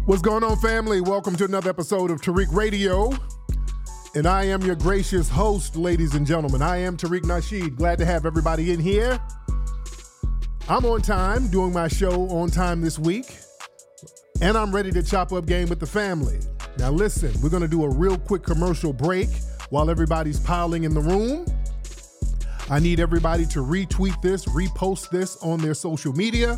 What's going on, family? Welcome to another episode of Tariq Radio. And I am your gracious host, ladies and gentlemen. I am Tariq Nasheed. Glad to have everybody in here. I'm on time, doing my show on time this week. And I'm ready to chop up game with the family. Now listen, we're going to do a real quick commercial break while everybody's piling in the room. I need everybody to retweet this, repost this on their social media.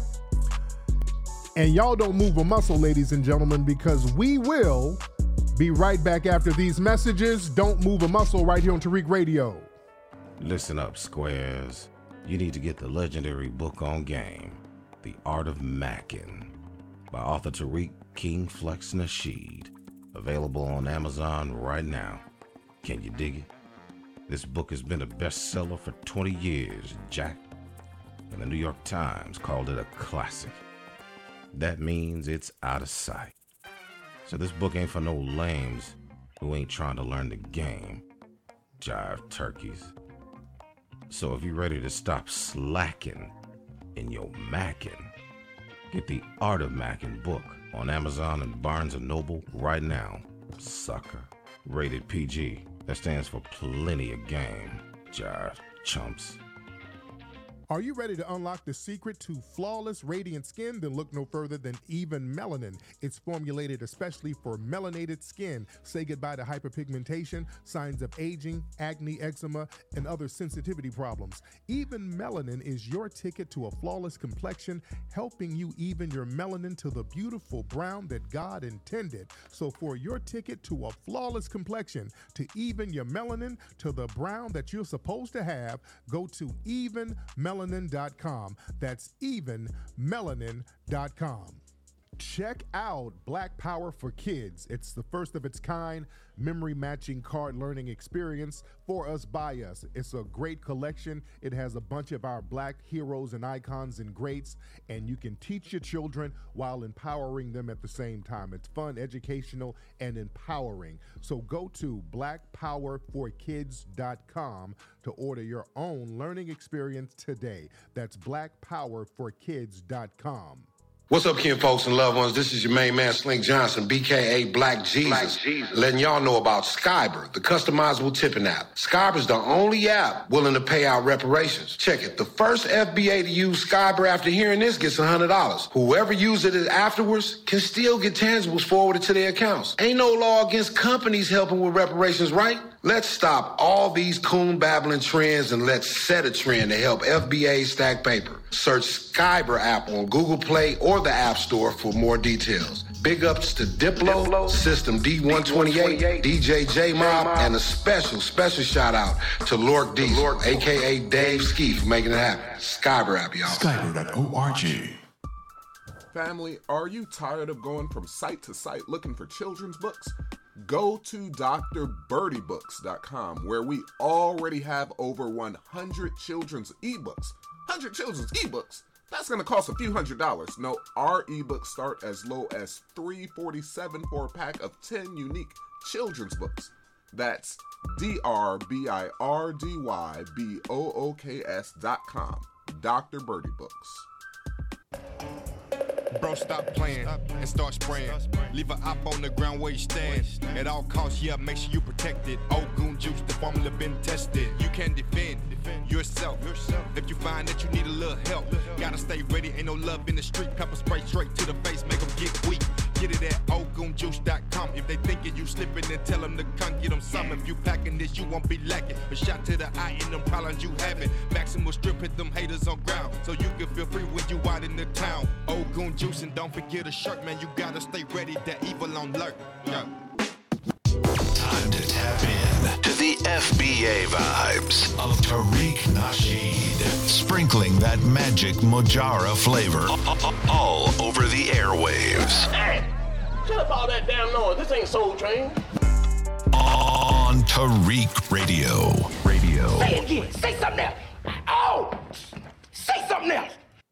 And y'all don't move a muscle, ladies and gentlemen, because we will be right back after these messages. Don't move a muscle right here on Tariq Radio. Listen up, squares. You need to get the legendary book on game, The Art of Mackin, by author Tariq King Flex Nasheed. Available on Amazon right now. Can you dig it? This book has been a bestseller for 20 years, Jack. And the New York Times called it a classic. That means it's out of sight. So this book ain't for no lames who ain't trying to learn the game. Jive turkeys. So if you're ready to stop slacking in your mackin', get the Art of Mackin' book on Amazon and Barnes & Noble right now. Sucker. Rated PG. That stands for plenty of game. Jive chumps. Are you ready to unlock the secret to flawless, radiant skin? Then look no further than Even Melanin. It's formulated especially for melanated skin. Say goodbye to hyperpigmentation, signs of aging, acne, eczema, and other sensitivity problems. Even Melanin is your ticket to a flawless complexion, helping you even your melanin to the beautiful brown that God intended. So for your ticket to a flawless complexion, to even your melanin to the brown that you're supposed to have, go to evenmelanin.com. That's evenmelanin.com. Check out Black Power for Kids. It's the first of its kind memory matching card learning experience for us by us. It's a great collection. It has a bunch of our Black heroes and icons and greats, and you can teach your children while empowering them at the same time. It's fun, educational, and empowering. So go to blackpowerforkids.com to order your own learning experience today. That's blackpowerforkids.com. What's up, kin folks and loved ones? This is your main man, Slink Johnson, BKA Black Jesus, letting y'all know about Skyber, the customizable tipping app. Skyber's the only app willing to pay out reparations. Check it. The first FBA to use Skyber after hearing this gets $100. Whoever uses it afterwards can still get tangibles forwarded to their accounts. Ain't no law against companies helping with reparations, right? Let's stop all these coon babbling trends and let's set a trend to help FBA stack paper. Search Skyber app on Google Play or the App Store for more details. Big ups to Diplo, System D128, DJ J-Mob, and a special shout out to Lork Diesel, a.k.a. Dave Ski, for making it happen. Skyber app, y'all. Skyber.org. Family, are you tired of going from site to site looking for children's books? Go to drbirdiebooks.com, where we already have over 100 children's ebooks. 100 children's ebooks? That's going to cost a few $100s. No, our ebooks start as low as $347 for a pack of 10 unique children's books. That's drbirdiebooks.com. Dr. Birdie Books. Bro, stop playing and start spraying. Leave an op on the ground where you stand. At all costs, yeah, make sure you protect it. Old goon juice, the formula been tested. You can defend yourself. If you find that you need a little help, gotta stay ready. Ain't no love in the street. Pepper spray straight to the face, make them get weak. Get it at oldgoonjuice.com. If they thinking you slipping, then tell them to come get them some. If you packing this, you won't be lacking. A shot to the eye in them problems you having. Maximal strip, hit them haters on ground. So you can feel free when you out in the town. Old goon juice, and don't forget a shirt, man. You gotta stay ready, that evil on alert. Yeah. Time to tap in to the FBA vibes of Tariq Nasheed. Sprinkling that magic Mojara flavor all over the airwaves. Hey, shut up all that damn noise. This ain't Soul Train. On Tariq Radio. Say it again. Say something else. Oh, say something else.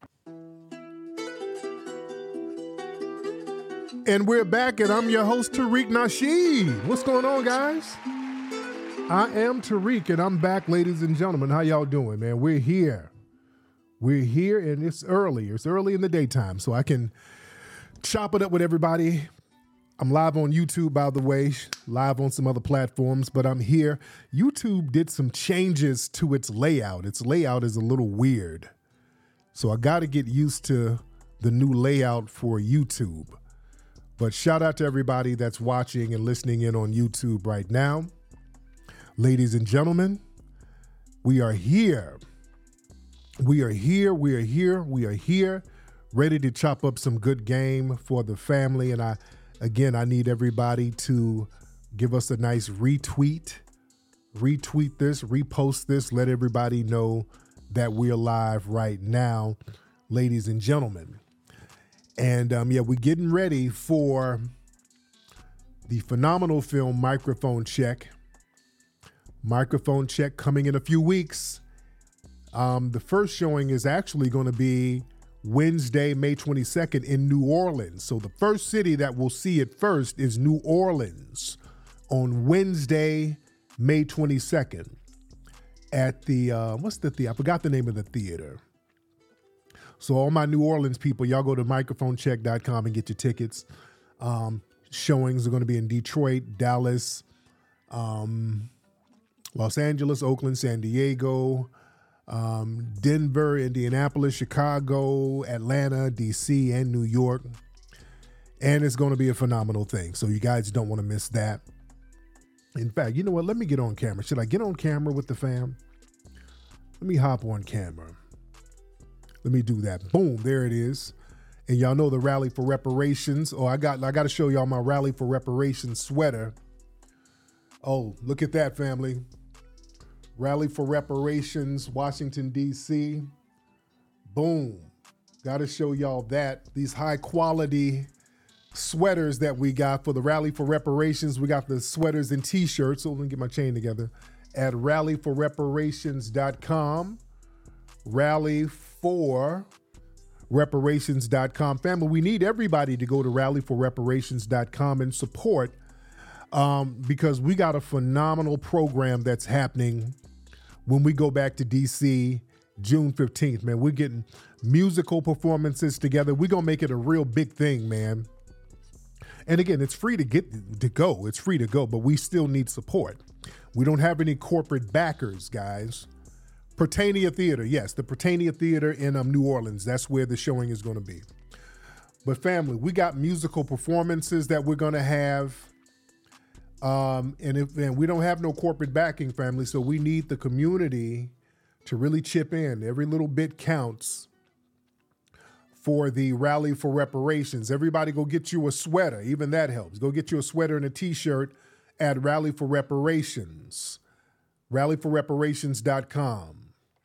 And we're back, and I'm your host, Tariq Nasheed. What's going on, guys? I am Tariq, and I'm back, ladies and gentlemen. How y'all doing, man? We're here. We're here, and it's early. It's early in the daytime, so I can chop it up with everybody I'm live on YouTube, by the way, live on some other platforms, but I'm here. YouTube did some changes to its layout. Its layout is a little weird. So I got to get used to the new layout for YouTube. But shout out to everybody that's watching and listening in on YouTube right now. Ladies and gentlemen, we are here. We are here. We are here. We are here. Ready to chop up some good game for the family. And I need everybody to give us a nice retweet this, repost this, let everybody know that we're live right now, ladies and gentlemen. And we're getting ready for the phenomenal film Microphone Check. Microphone Check coming in a few weeks. The first showing is actually going to be Wednesday, May 22nd in New Orleans. So the first city that will see it first is New Orleans on Wednesday, May 22nd at the, I forgot the name of the theater. So all my New Orleans people, y'all go to microphonecheck.com and get your tickets. Showings are going to be in Detroit, Dallas, Los Angeles, Oakland, San Diego, Denver, Indianapolis, Chicago, Atlanta, DC, and New York. And it's going to be a phenomenal thing. So you guys don't want to miss that. In fact, you know what? Let me get on camera. Should I get on camera with the fam? Let me hop on camera. Let me do that. Boom, there it is. And y'all know the Rally for Reparations. Oh, I got to show y'all my Rally for Reparations sweater. Oh, look at that, family. Rally for Reparations, Washington, D.C. Boom. Got to show y'all that. These high quality sweaters that we got for the Rally for Reparations. We got the sweaters and t-shirts. So let me get my chain together. At rallyforreparations.com. Rallyforreparations.com. Family, we need everybody to go to rallyforreparations.com and support because we got a phenomenal program that's happening when we go back to DC June 15th, man. We're getting musical performances together. We're going to make it a real big thing, man. And again, it's free to go. It's free to go, but we still need support. We don't have any corporate backers, guys. Prytania Theater, yes, the Prytania Theater in New Orleans. That's where the showing is going to be. But family, we got musical performances that we're going to have. And we don't have no corporate backing, family, so we need the community to really chip in. Every little bit counts for the Rally for Reparations. Everybody go get you a sweater. Even that helps. Go get you a sweater and a t-shirt at Rally for Reparations. Rallyforreparations.com.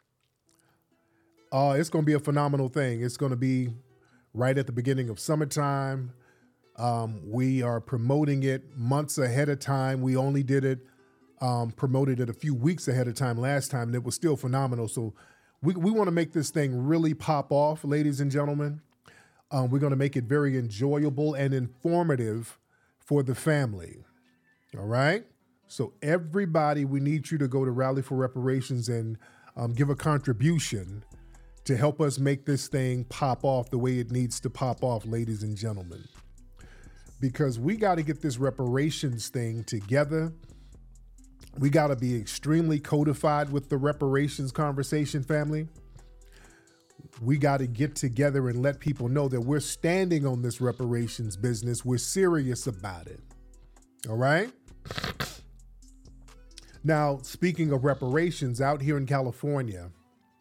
It's going to be a phenomenal thing. It's going to be right at the beginning of summertime. We are promoting it months ahead of time. We only did it, promoted it a few weeks ahead of time last time, and it was still phenomenal. So we want to make this thing really pop off, ladies and gentlemen. We're going to make it very enjoyable and informative for the family. All right? So everybody, we need you to go to Rally for Reparations and give a contribution to help us make this thing pop off the way it needs to pop off, ladies and gentlemen. Because we got to get this reparations thing together. We got to be extremely codified with the reparations conversation, family. We got to get together and let people know that we're standing on this reparations business. We're serious about it. All right? Now, speaking of reparations, out here in California,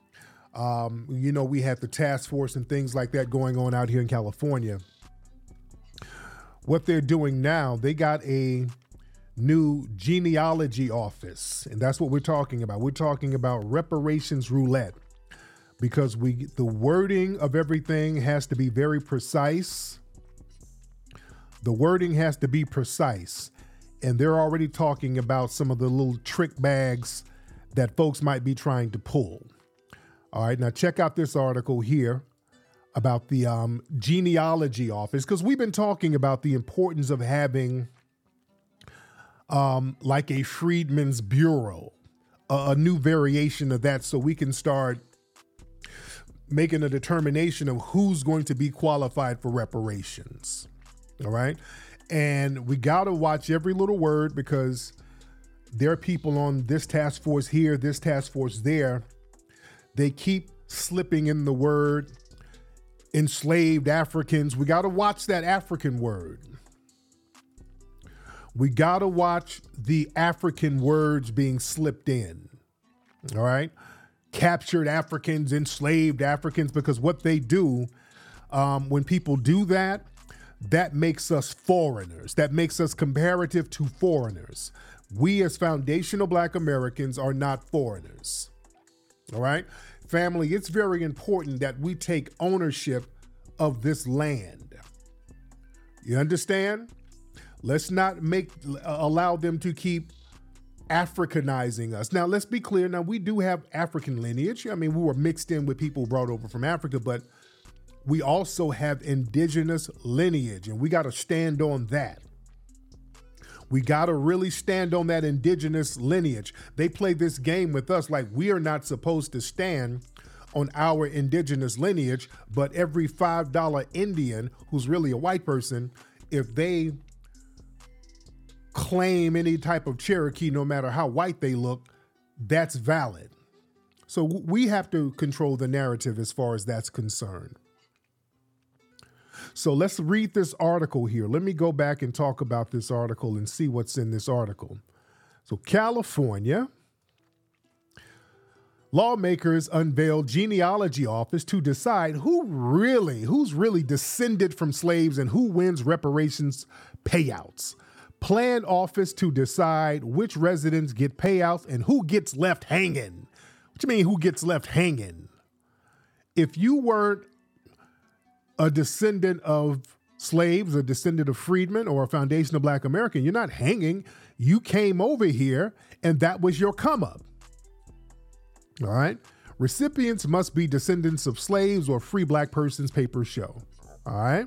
we had the task force and things like that going on out here in California. What they're doing now, they got a new genealogy office, and that's what we're talking about. We're talking about reparations roulette because the wording of everything has to be very precise. The wording has to be precise, and they're already talking about some of the little trick bags that folks might be trying to pull. All right, now check out this article here about the genealogy office, because we've been talking about the importance of having like a Freedmen's Bureau, a new variation of that, so we can start making a determination of who's going to be qualified for reparations. All right. And we got to watch every little word because there are people on this task force here, this task force there. They keep slipping in the word enslaved Africans. We got to watch that African word. We got to watch the African words being slipped in. All right. Captured Africans, enslaved Africans, because what they do when people do that, that makes us foreigners. That makes us comparative to foreigners. We as foundational Black Americans are not foreigners. All right. Family, it's very important that we take ownership of this land. You understand? Let's not allow them to keep Africanizing us. Now, let's be clear. Now, we do have African lineage. I mean, we were mixed in with people brought over from Africa, but we also have indigenous lineage, and we got to stand on that. We got to really stand on that indigenous lineage. They play this game with us like we are not supposed to stand on our indigenous lineage, but every $5 Indian who's really a white person, if they claim any type of Cherokee, no matter how white they look, that's valid. So we have to control the narrative as far as that's concerned. So let's read this article here. Let me go back and talk about this article and see what's in this article. So California lawmakers unveiled genealogy office to decide who's really descended from slaves and who wins reparations payouts. Planned office to decide which residents get payouts and who gets left hanging. What you mean who gets left hanging? If you weren't a descendant of slaves, a descendant of freedmen, or a foundational Black American, you're not hanging. You came over here and that was your come up. All right. Recipients must be descendants of slaves or free Black persons, papers show. All right.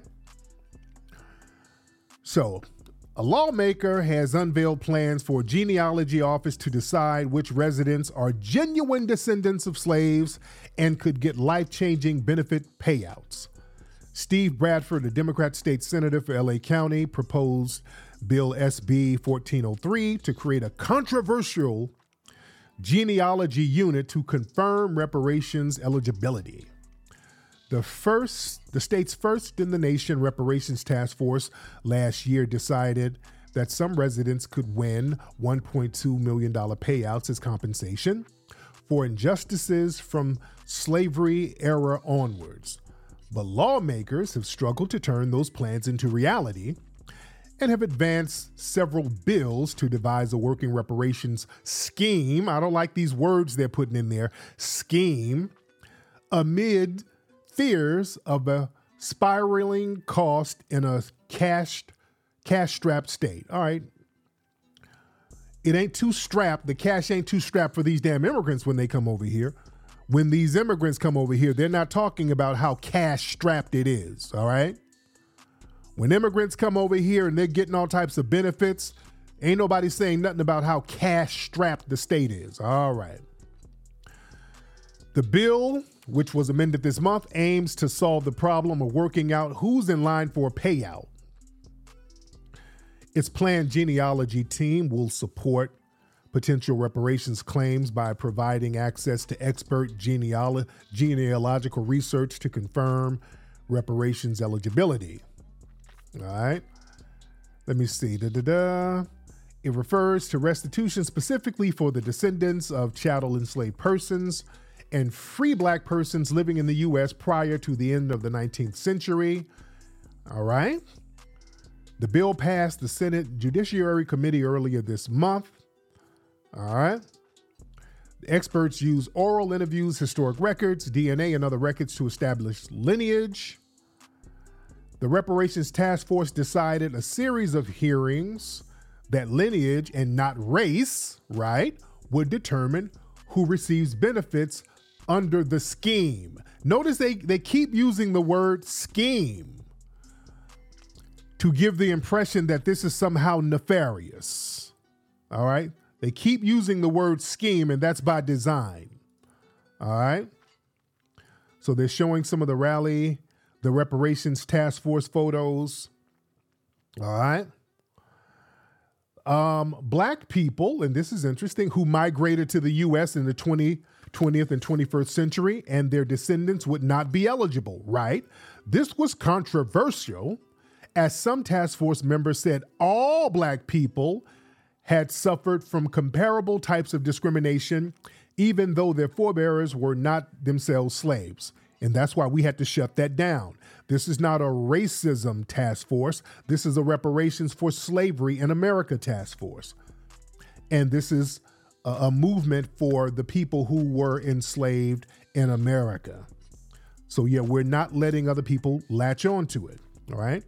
So a lawmaker has unveiled plans for a genealogy office to decide which residents are genuine descendants of slaves and could get life-changing benefit payouts. Steve Bradford, a Democrat state senator for LA County, proposed Bill SB 1403 to create a controversial genealogy unit to confirm reparations eligibility. The state's first in the nation reparations task force last year decided that some residents could win $1.2 million payouts as compensation for injustices from slavery era onwards. But lawmakers have struggled to turn those plans into reality and have advanced several bills to devise a working reparations scheme. I don't like these words they're putting in there. Scheme, amid fears of a spiraling cost in a cash-strapped state. All right. It ain't too strapped. The cash ain't too strapped for these damn immigrants when they come over here. When these immigrants come over here, they're not talking about how cash-strapped it is, all right? When immigrants come over here and they're getting all types of benefits, ain't nobody saying nothing about how cash-strapped the state is. All right. The bill, which was amended this month, aims to solve the problem of working out who's in line for a payout. Its planned genealogy team will support potential reparations claims by providing access to expert genealogical research to confirm reparations eligibility. All right. Let me see. It refers to restitution specifically for the descendants of chattel enslaved persons and free Black persons living in the U.S. prior to the end of the 19th century. All right. The bill passed the Senate Judiciary Committee earlier this month. All right. The experts use oral interviews, historic records, DNA, and other records to establish lineage. The Reparations Task Force decided a series of hearings that lineage and not race, right, would determine who receives benefits under the scheme. Notice they keep using the word scheme to give the impression that this is somehow nefarious. All right. They keep using the word scheme, and that's by design. All right. So they're showing some of the Reparations Task Force photos. All right. Black people, and this is interesting, who migrated to the U.S. in the 20th and 21st century, and their descendants would not be eligible, right? This was controversial, as some task force members said all Black people had suffered from comparable types of discrimination, even though their forebears were not themselves slaves. And that's why we had to shut that down. This is not a racism task force. This is a reparations for slavery in America task force. And this is a movement for the people who were enslaved in America. So yeah, we're not letting other people latch on to it, all right?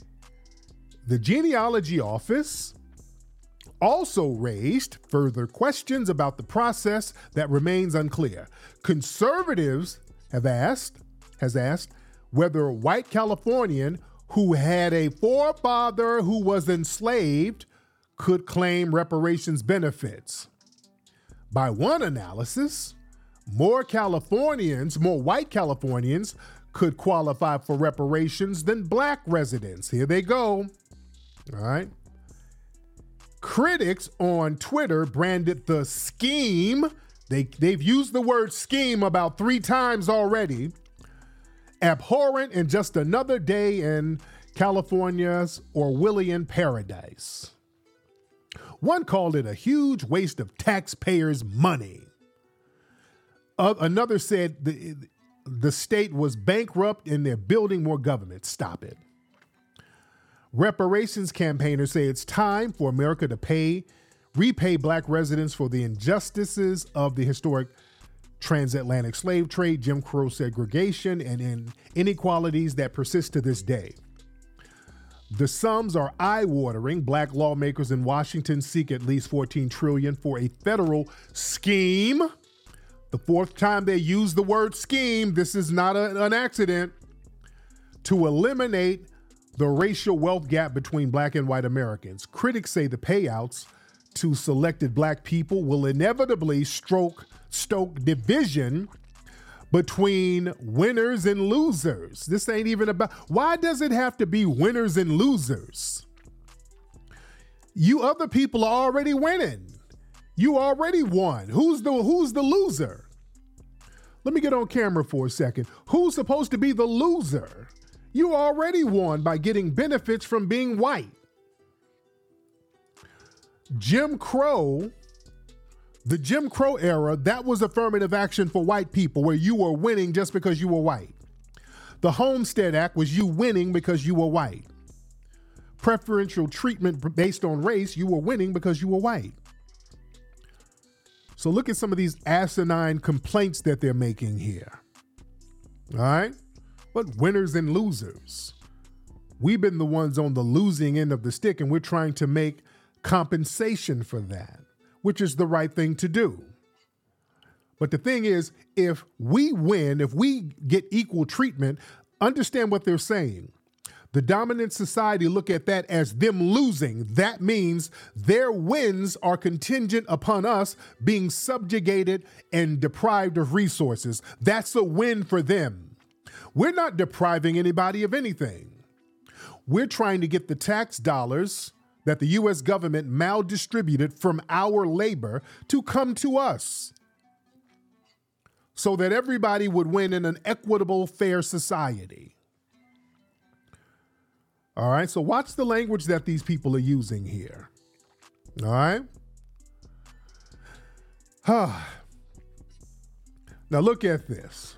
The genealogy office also raised further questions about the process that remains unclear. Conservatives has asked whether a white Californian who had a forefather who was enslaved could claim reparations benefits. By one analysis, more white Californians could qualify for reparations than Black residents. Here they go. All right. Critics on Twitter branded the scheme, they've used the word scheme about 3 times already, abhorrent and just another day in California's Orwellian paradise. One called it a huge waste of taxpayers' money. Another said the state was bankrupt and they're building more government. Stop it. Reparations campaigners say it's time for America to repay Black residents for the injustices of the historic transatlantic slave trade, Jim Crow segregation, and inequalities that persist to this day. The sums are eye-watering. Black lawmakers in Washington seek at least $14 trillion for a federal scheme. The 4th time they use the word scheme, this is not an accident, to eliminate the racial wealth gap between Black and white Americans. Critics say the payouts to selected Black people will inevitably stoke division between winners and losers. This ain't even about, why does it have to be winners and losers? You other people are already winning. You already won. Who's the loser? Let me get on camera for a second. Who's supposed to be the loser? You already won by getting benefits from being white. Jim Crow, the Jim Crow era, that was affirmative action for white people where you were winning just because you were white. The Homestead Act was you winning because you were white. Preferential treatment based on race, you were winning because you were white. So look at some of these asinine complaints that they're making here. All right? But winners and losers. We've been the ones on the losing end of the stick, and we're trying to make compensation for that, which is the right thing to do. But the thing is, if we win, if we get equal treatment, understand what they're saying. The dominant society look at that as them losing. That means their wins are contingent upon us being subjugated and deprived of resources. That's a win for them. We're not depriving anybody of anything. We're trying to get the tax dollars that the U.S. government maldistributed from our labor to come to us so that everybody would win in an equitable, fair society. All right, so watch the language that these people are using here. All right? Now look at this.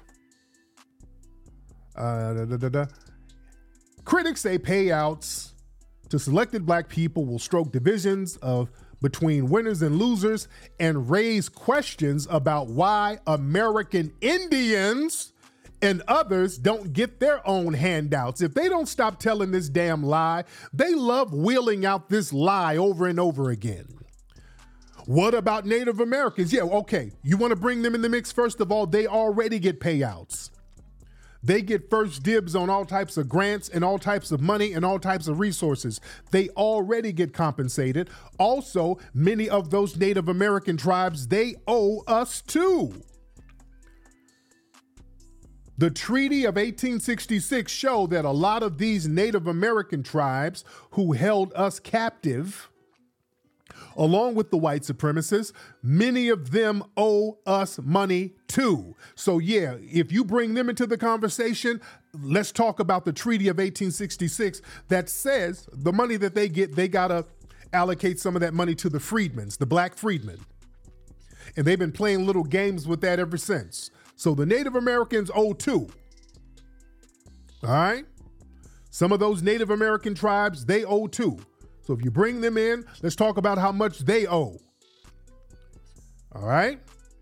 Critics say payouts to selected Black people will stoke divisions between winners and losers and raise questions about why American Indians and others don't get their own handouts. If they don't stop telling this damn lie, they love wheeling out this lie over and over again. What about Native Americans? Yeah, okay. You want to bring them in the mix? First of all, they already get payouts. They get first dibs on all types of grants and all types of money and all types of resources. They already get compensated. Also, many of those Native American tribes, they owe us too. The Treaty of 1866 showed that a lot of these Native American tribes who held us captive, along with the white supremacists, many of them owe us money too. So yeah, if you bring them into the conversation, let's talk about the Treaty of 1866 that says the money that they get, they gotta allocate some of that money to the freedmen's, the black freedmen. And they've been playing little games with that ever since. So the Native Americans owe too. All right? Some of those Native American tribes, they owe too. So if you bring them in, let's talk about how much they owe. All right?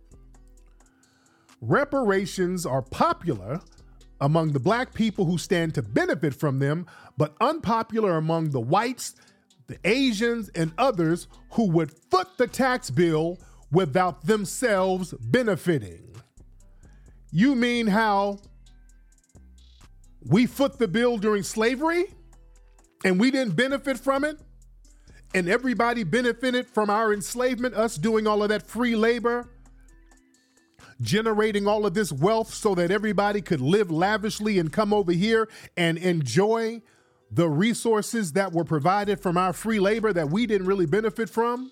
Reparations are popular among the black people who stand to benefit from them, but unpopular among the whites, the Asians, and others who would foot the tax bill without themselves benefiting. You mean how we foot the bill during slavery and we didn't benefit from it? And everybody benefited from our enslavement, us doing all of that free labor, generating all of this wealth so that everybody could live lavishly and come over here and enjoy the resources that were provided from our free labor that we didn't really benefit from?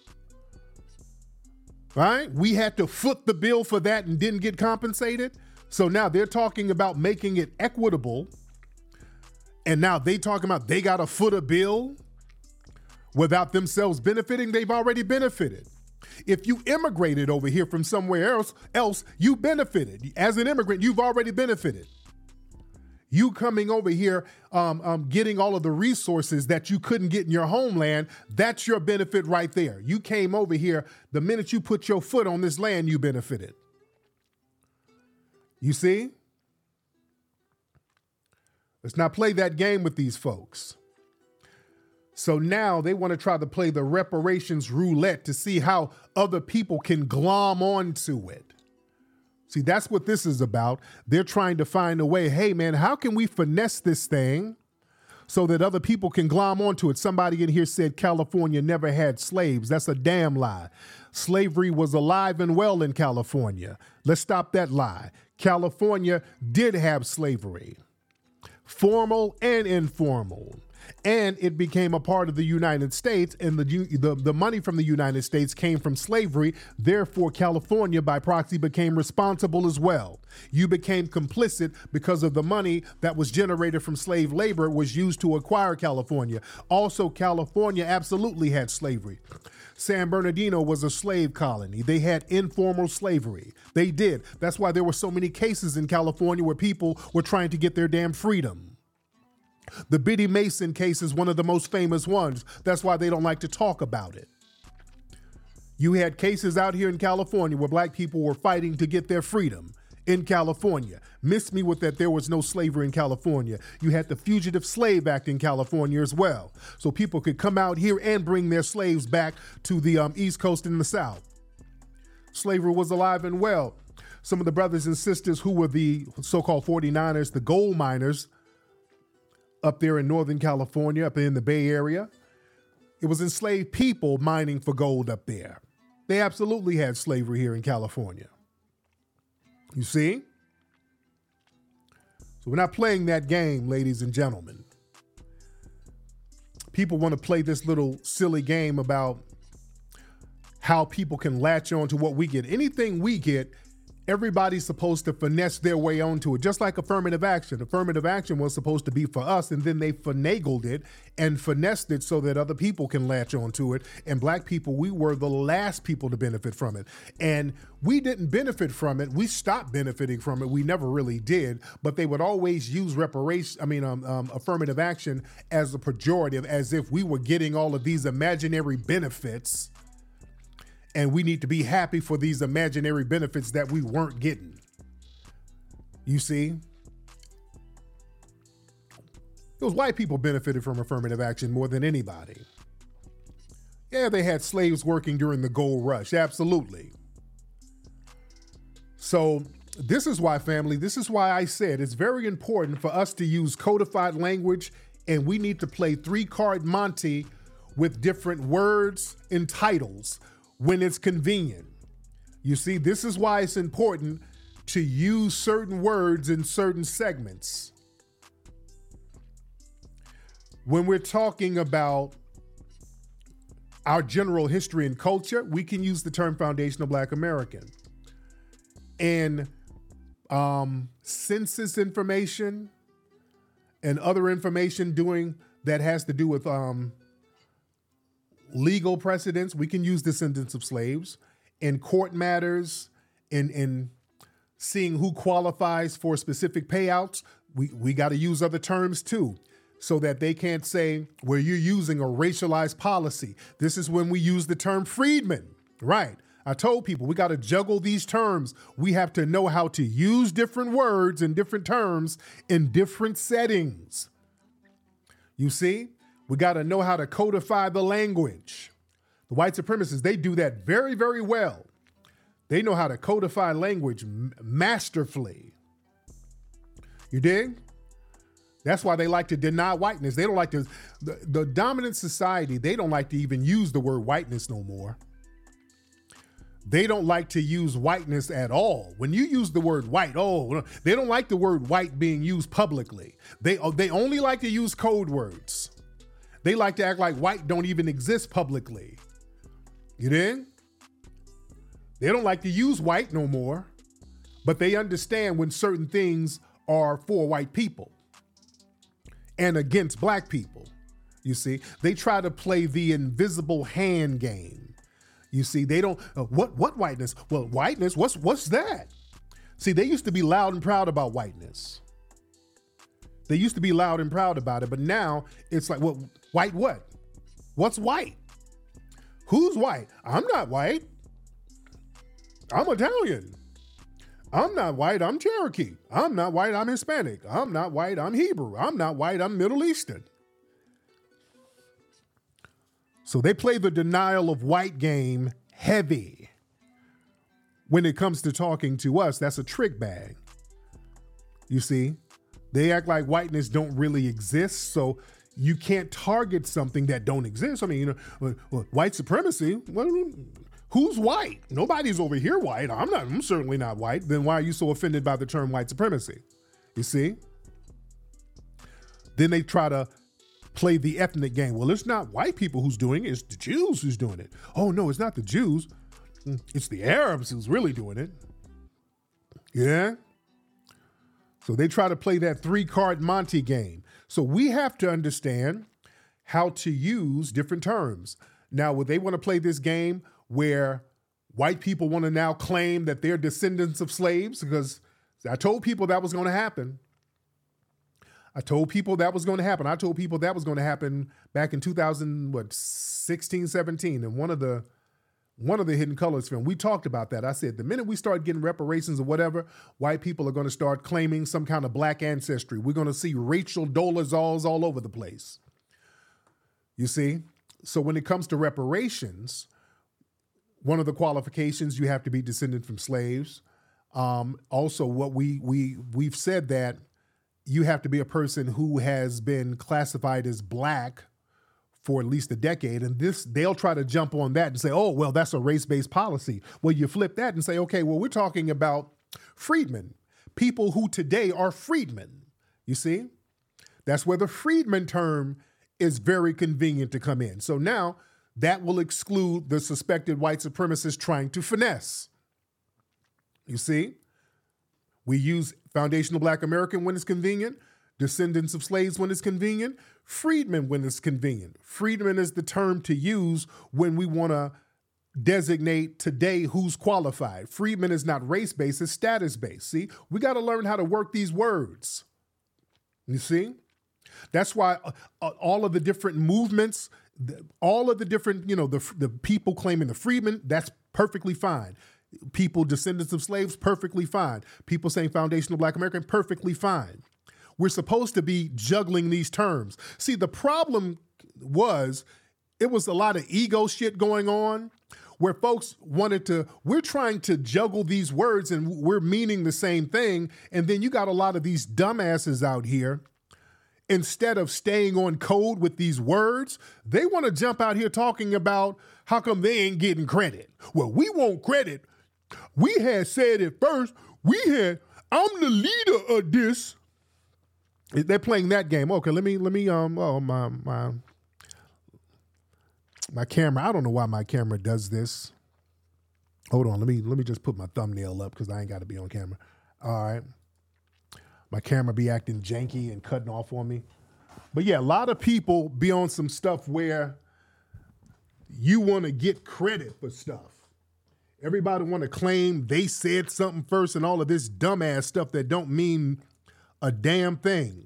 Right? We had to foot the bill for that and didn't get compensated. So now they're talking about making it equitable. And now they talking about they got to foot a bill without themselves benefiting. They've already benefited. If you immigrated over here from somewhere else, you benefited. As an immigrant, you've already benefited. You coming over here, getting all of the resources that you couldn't get in your homeland, that's your benefit right there. You came over here, the minute you put your foot on this land, you benefited. You see? Let's not play that game with these folks. So now they want to try to play the reparations roulette to see how other people can glom onto it. See, that's what this is about. They're trying to find a way, hey man, how can we finesse this thing so that other people can glom onto it? Somebody in here said California never had slaves. That's a damn lie. Slavery was alive and well in California. Let's stop that lie. California did have slavery, formal and informal. And it became a part of the United States, and the money from the United States came from slavery. Therefore, California, by proxy, became responsible as well. You became complicit because of the money that was generated from slave labor was used to acquire California. Also, California absolutely had slavery. San Bernardino was a slave colony. They had informal slavery. They did. That's why there were so many cases in California where people were trying to get their damn freedom. The Biddy Mason case is one of the most famous ones. That's why they don't like to talk about it. You had cases out here in California where black people were fighting to get their freedom in California. Miss me with that there was no slavery in California. You had the Fugitive Slave Act in California as well. So people could come out here and bring their slaves back to the East Coast and the South. Slavery was alive and well. Some of the brothers and sisters who were the so-called 49ers, the gold miners, up there in Northern California, up in the Bay Area. It was enslaved people mining for gold up there. They absolutely had slavery here in California. You see? So we're not playing that game, ladies and gentlemen. People want to play this little silly game about how people can latch on to what we get. Anything we get, everybody's supposed to finesse their way onto it, just like affirmative action. Affirmative action was supposed to be for us, and then they finagled it and finessed it so that other people can latch onto it. And black people, we were the last people to benefit from it. And we didn't benefit from it. We stopped benefiting from it. We never really did. But they would always use affirmative action as a pejorative, as if we were getting all of these imaginary benefits. And we need to be happy for these imaginary benefits that we weren't getting. You see? Those white people benefited from affirmative action more than anybody. Yeah, they had slaves working during the gold rush. Absolutely. So this is why, family, this is why I said it's very important for us to use codified language, and we need to play 3-card Monte with different words and titles when it's convenient. You see, this is why it's important to use certain words in certain segments. When we're talking about our general history and culture, we can use the term foundational Black American. And census information and other information that has to do with legal precedents, we can use descendants of slaves. In court matters, in seeing who qualifies for specific payouts, we got to use other terms too, so that they can't say, well, you're using a racialized policy. This is when we use the term freedman, right? I told people we got to juggle these terms. We have to know how to use different words and different terms in different settings. You see, we got to know how to codify the language. The white supremacists, they do that very, very well. They know how to codify language masterfully. You dig? That's why they like to deny whiteness. They don't like to, the dominant society, they don't like to even use the word whiteness no more. They don't like to use whiteness at all. When you use the word white, they don't like the word white being used publicly. They only like to use code words. They like to act like white don't even exist publicly. You dig? They don't like to use white no more, but they understand when certain things are for white people and against Black people. You see, they try to play the invisible hand game. You see, they don't, what whiteness? Well, whiteness, what's that? See, they used to be loud and proud about whiteness. They used to be loud and proud about it, but now it's like, well, white what? What's white? Who's white? I'm not white. I'm Italian. I'm not white, I'm Cherokee. I'm not white, I'm Hispanic. I'm not white, I'm Hebrew. I'm not white, I'm Middle Eastern. So they play the denial of white game heavy. When it comes to talking to us, that's a trick bag. You see, they act like whiteness don't really exist, so you can't target something that don't exist. I mean, white supremacy, well, who's white? Nobody's over here white. I'm certainly not white. Then why are you so offended by the term white supremacy? You see? Then they try to play the ethnic game. Well, it's not white people who's doing it, it's the Jews who's doing it. Oh no, it's not the Jews. It's the Arabs who's really doing it. Yeah? So they try to play that 3-card Monte game. So we have to understand how to use different terms. Now, would they want to play this game where white people want to now claim that they're descendants of slaves? Because I told people that was going to happen. I told people that was going to happen back in 2016, 17. And one of the Hidden Colors film, we talked about that. I said, the minute we start getting reparations or whatever, white people are going to start claiming some kind of Black ancestry. We're going to see Rachel Dolezals all over the place. You see? So when it comes to reparations, one of the qualifications, you have to be descended from slaves. Also, what we've said that you have to be a person who has been classified as Black for at least a decade. And they'll try to jump on that and say, oh, well, that's a race-based policy. Well, you flip that and say, okay, well, we're talking about freedmen, people who today are freedmen. You see? That's where the freedman term is very convenient to come in. So now that will exclude the suspected white supremacists trying to finesse. You see? We use foundational Black American when it's convenient, descendants of slaves when it's convenient, freedmen when it's convenient. Freedman is the term to use when we want to designate today who's qualified. Freedman is not race-based, it's status-based. See, we got to learn how to work these words. You see? That's why all of the different movements, all of the different, the people claiming the freedmen, that's perfectly fine. People, descendants of slaves, perfectly fine. People saying foundational Black American, perfectly fine. We're supposed to be juggling these terms. See, the problem was it was a lot of ego shit going on where folks we're trying to juggle these words and we're meaning the same thing. And then you got a lot of these dumbasses out here. Instead of staying on code with these words, they want to jump out here talking about how come they ain't getting credit. Well, we want credit. We had said it first. I'm the leader of this. They're playing that game. Okay, let me my camera. I don't know why my camera does this. Hold on, let me just put my thumbnail up because I ain't got to be on camera. All right. My camera be acting janky and cutting off on me. But yeah, a lot of people be on some stuff where you want to get credit for stuff. Everybody want to claim they said something first and all of this dumbass stuff that don't mean a damn thing.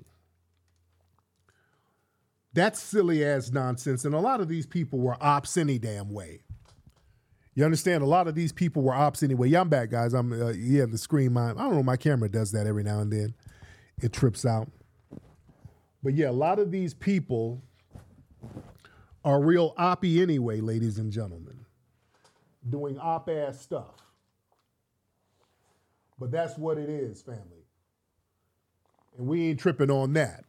That's silly ass nonsense. And a lot of these people were ops any damn way. You understand? A lot of these people were ops anyway. Yeah, I'm back, guys. I'm the screen. I don't know. My camera does that every now and then. It trips out. But yeah, a lot of these people are real oppy anyway, ladies and gentlemen, doing op-ass stuff. But that's what it is, family. And we ain't tripping on that.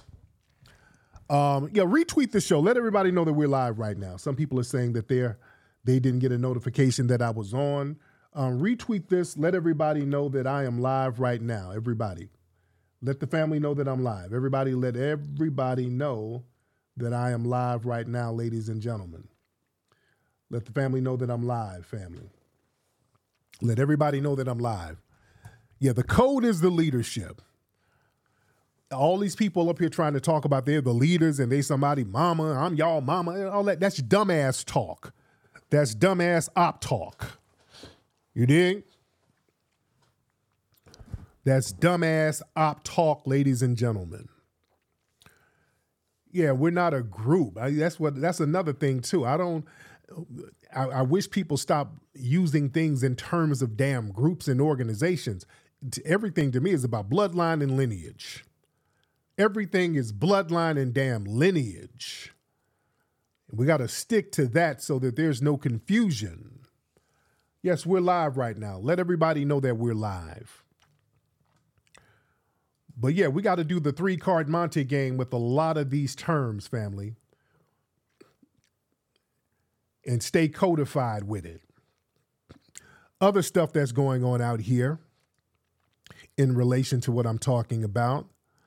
Retweet the show. Let everybody know that we're live right now. Some people are saying that they didn't get a notification that I was on. Retweet this. Let everybody know that I am live right now. Everybody. Let the family know that I'm live. Everybody, let everybody know that I am live right now, ladies and gentlemen. Let the family know that I'm live, family. Let everybody know that I'm live. Yeah, the code is the leadership. All these people up here trying to talk about they're the leaders and they somebody mama, I'm y'all mama, and all that. That's dumbass talk. That's dumbass op talk. You dig? That's dumbass op talk, ladies and gentlemen. Yeah, we're not a group. That's another thing too. I wish people stop using things in terms of damn groups and organizations. Everything to me is about bloodline and lineage. Everything is bloodline and damn lineage. We got to stick to that so that there's no confusion. Yes, we're live right now. Let everybody know that we're live. But yeah, we got to do the 3-card Monte game with a lot of these terms, family. And stay codified with it. Other stuff that's going on out here in relation to what I'm talking about.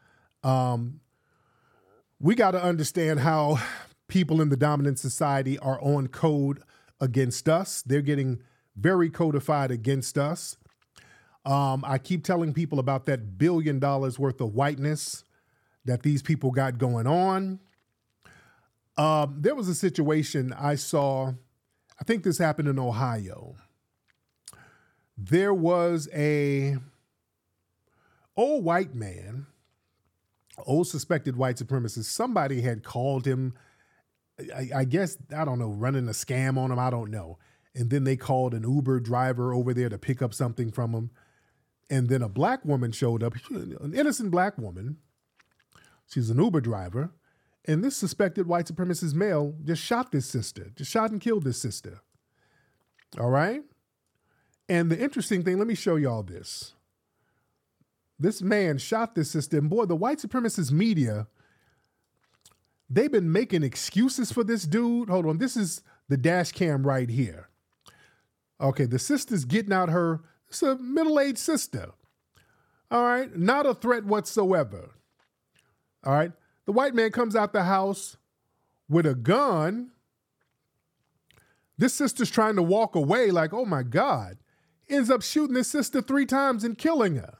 We got to understand how people in the dominant society are on code against us. They're getting very codified against us. I keep telling people about that $1 billion worth of whiteness that these people got going on. There was a situation I saw, I think this happened in Ohio. There was a old white man, old suspected white supremacist. Somebody had called him, I guess, I don't know, running a scam on him. I don't know. And then they called an Uber driver over there to pick up something from him. And then a black woman showed up, an innocent black woman. She's an Uber driver. And this suspected white supremacist male just shot this sister, just shot and killed this sister. All right? And the interesting thing, let me show y'all this. This man shot this sister, and boy, the white supremacist media, they've been making excuses for this dude. Hold on, this is the dash cam right here. Okay, the sister's getting out her, it's a middle-aged sister. All right, not a threat whatsoever. All right, the white man comes out the house with a gun. This sister's trying to walk away like, oh my God. Ends up shooting this sister 3 times and killing her.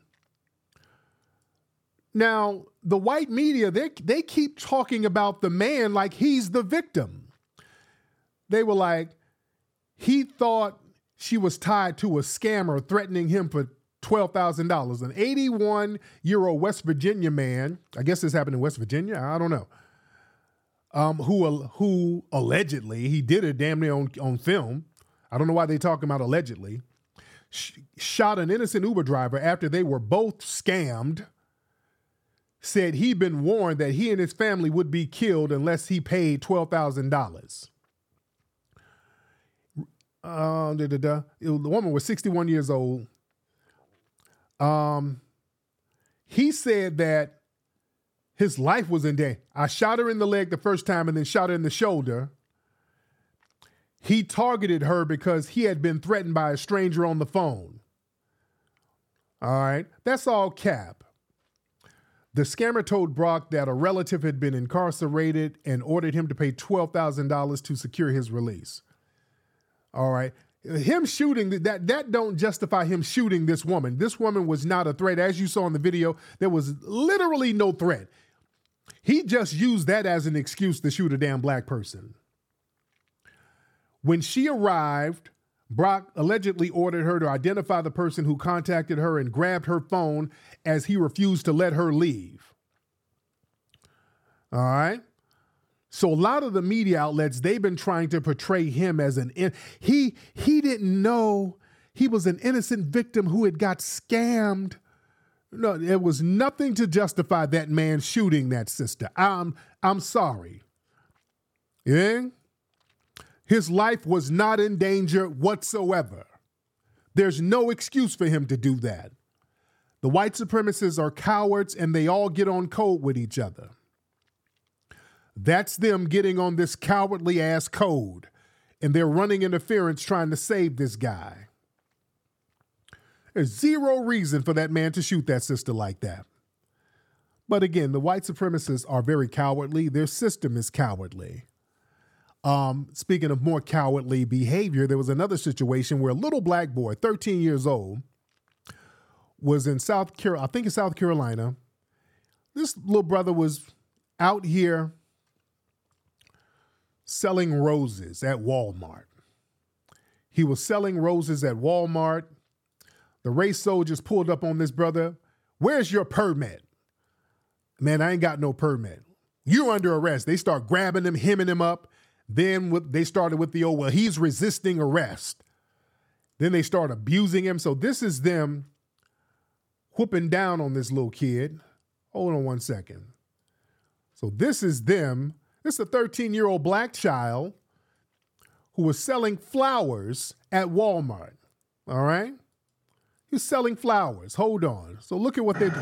Now, the white media, they keep talking about the man like he's the victim. They were like, he thought she was tied to a scammer threatening him for $12,000. An 81-year-old West Virginia man, I guess this happened in West Virginia, I don't know, who allegedly, he did it damn near on film. I don't know why they talking about allegedly. Shot an innocent Uber driver after they were both scammed. Said he'd been warned that he and his family would be killed unless he paid $12,000. The woman was 61 years old. He said that his life was in danger. I shot her in the leg the first time and then shot her in the shoulder. He targeted her because he had been threatened by a stranger on the phone. All right, that's all cap. The scammer told Brock that a relative had been incarcerated and ordered him to pay $12,000 to secure his release. All right. Him shooting, that don't justify him shooting this woman. This woman was not a threat. As you saw in the video, there was literally no threat. He just used that as an excuse to shoot a damn black person. When she arrived, Brock allegedly ordered her to identify the person who contacted her and grabbed her phone as he refused to let her leave. All right. So a lot of the media outlets, they've been trying to portray him as he didn't know he was an innocent victim who had got scammed. No, there was nothing to justify that man shooting that sister. I'm sorry. Yeah? His life was not in danger whatsoever. There's no excuse for him to do that. The white supremacists are cowards and they all get on code with each other. That's them getting on this cowardly ass code and they're running interference trying to save this guy. There's zero reason for that man to shoot that sister like that. But again, the white supremacists are very cowardly. Their system is cowardly. Speaking of more cowardly behavior, there was another situation where a little black boy, 13 years old, was in South Carolina. This little brother was out here selling roses at Walmart. He was selling roses at Walmart. The race soldiers pulled up on this brother. Where's your permit? Man, I ain't got no permit. You're under arrest. They start grabbing him, hemming him up. Then they started with the, well, he's resisting arrest. Then they start abusing him. So this is them whooping down on this little kid. Hold on one second. So this is them. This is a 13-year-old black child who was selling flowers at Walmart. All right? He's selling flowers. Hold on. So look at what they do.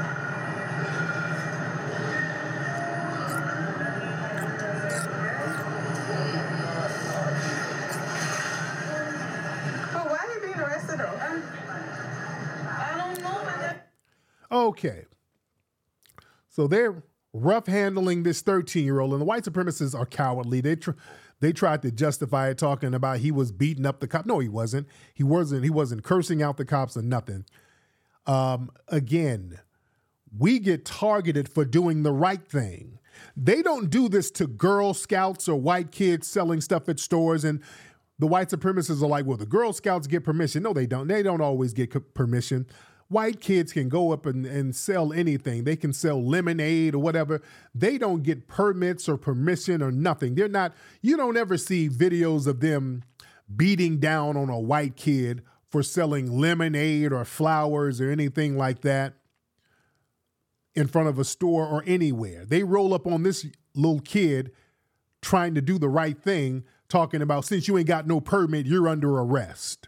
Okay. So they're rough handling this 13-year-old, and the white supremacists are cowardly. They tried to justify it, talking about he was beating up the cop. No, he wasn't. He wasn't cursing out the cops or nothing. Again, we get targeted for doing the right thing. They don't do this to Girl Scouts or white kids selling stuff at stores, and the white supremacists are like, well, the Girl Scouts get permission. No, they don't. They don't always get permission. White kids can go up and sell anything. They can sell lemonade or whatever. They don't get permits or permission or nothing. You don't ever see videos of them beating down on a white kid for selling lemonade or flowers or anything like that in front of a store or anywhere. They roll up on this little kid trying to do the right thing, talking about, since you ain't got no permit, you're under arrest.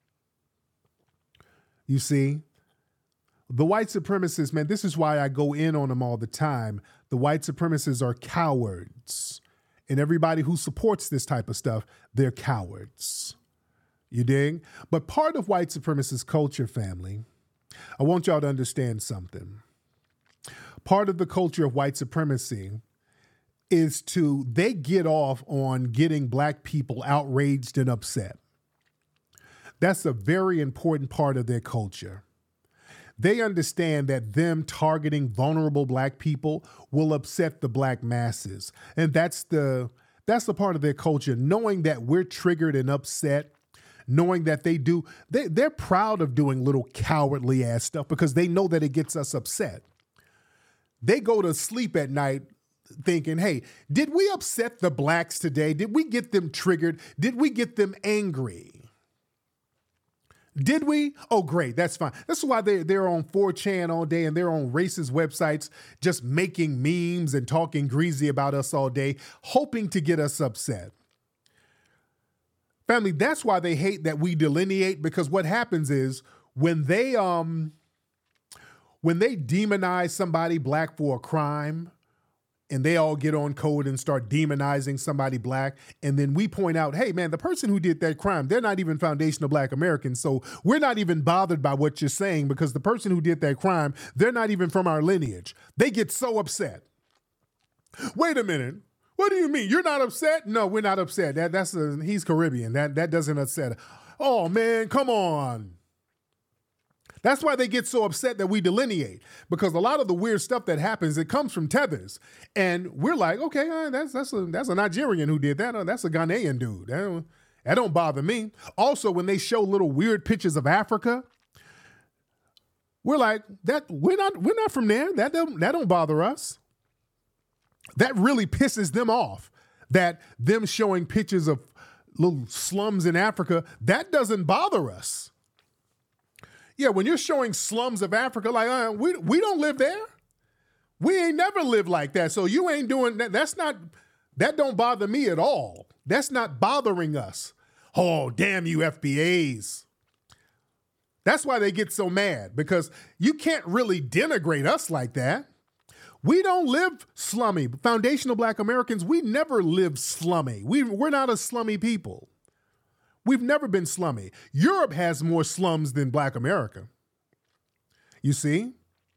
You see? The white supremacists, man, this is why I go in on them all the time. The white supremacists are cowards. And everybody who supports this type of stuff, they're cowards. You dig? But part of white supremacist culture, family, I want y'all to understand something. Part of the culture of white supremacy is they get off on getting black people outraged and upset. That's a very important part of their culture. They understand that them targeting vulnerable black people will upset the black masses. And that's the part of their culture, knowing that we're triggered and upset, knowing that they're proud of doing little cowardly ass stuff because they know that it gets us upset. They go to sleep at night thinking, hey, did we upset the blacks today? Did we get them triggered? Did we get them angry? Did we? Oh, great. That's fine. That's why they're on 4chan all day and they're on racist websites just making memes and talking greasy about us all day, hoping to get us upset. Family, that's why they hate that we delineate, because what happens is when they demonize somebody black for a crime, and they all get on code and start demonizing somebody black. And then we point out, hey, man, the person who did that crime, they're not even foundational black Americans. So we're not even bothered by what you're saying because the person who did that crime, they're not even from our lineage. They get so upset. Wait a minute. What do you mean? You're not upset? No, we're not upset. He's Caribbean. That doesn't upset. Oh, man, come on. That's why they get so upset that we delineate, because a lot of the weird stuff that happens, it comes from tethers. And we're like, okay, that's a Nigerian who did that. That's a Ghanaian dude. That don't bother me. Also, when they show little weird pictures of Africa, we're like, we're not from there. That don't bother us. That really pisses them off, that them showing pictures of little slums in Africa, that doesn't bother us. Yeah, when you're showing slums of Africa, like, we don't live there. We ain't never lived like that. So you ain't doing that. That don't bother me at all. That's not bothering us. Oh, damn you FBAs. That's why they get so mad, because you can't really denigrate us like that. We don't live slummy. Foundational black Americans, we never lived slummy. We're not a slummy people. We've never been slummy. Europe has more slums than black America. You see?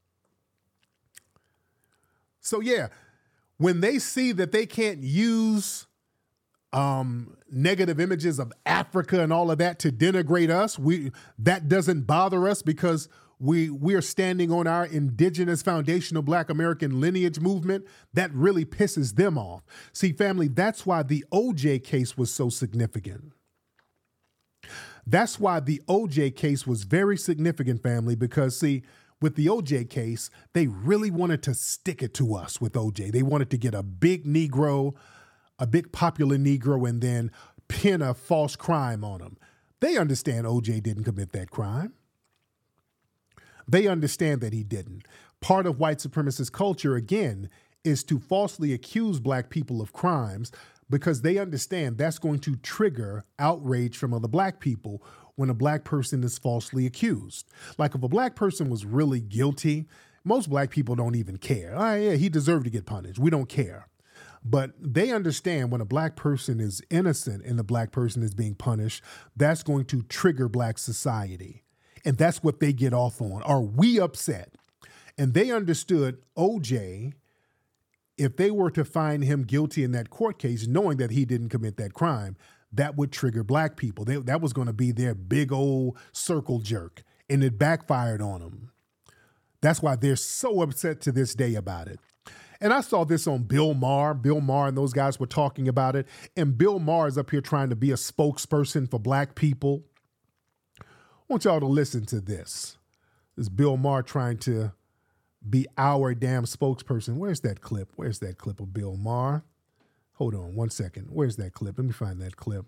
So yeah, when they see that they can't use negative images of Africa and all of that to denigrate us, that doesn't bother us because we are standing on our indigenous foundational black American lineage movement. That really pisses them off. See, family, that's why the OJ case was so significant. That's why the OJ case was very significant, family, because, see, with the OJ case, they really wanted to stick it to us with OJ. They wanted to get a big Negro, a big popular Negro, and then pin a false crime on him. They understand OJ didn't commit that crime. They understand that he didn't. Part of white supremacist culture, again, is to falsely accuse black people of crimes, because they understand that's going to trigger outrage from other black people when a black person is falsely accused. Like if a black person was really guilty, most black people don't even care. Oh, yeah, he deserved to get punished. We don't care. But they understand when a black person is innocent and the black person is being punished, that's going to trigger black society. And that's what they get off on. Are we upset? And they understood OJ, if they were to find him guilty in that court case, knowing that he didn't commit that crime, that would trigger black people. That was going to be their big old circle jerk, and it backfired on them. That's why they're so upset to this day about it. And I saw this on Bill Maher. Bill Maher and those guys were talking about it. And Bill Maher is up here trying to be a spokesperson for black people. I want y'all to listen to this. This is Bill Maher trying to be our damn spokesperson. Where's that clip? Where's that clip of Bill Maher? Hold on 1 second. Where's that clip? Let me find that clip.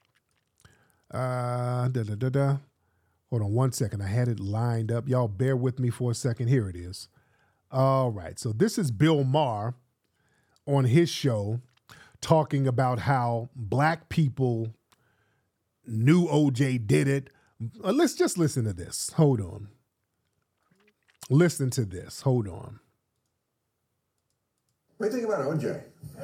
Hold on 1 second. I had it lined up. Y'all bear with me for a second. Here it is. All right. So this is Bill Maher on his show talking about how black people knew OJ did it. Let's just listen to this. Hold on. Listen to this. Hold on. What do you think about OJ?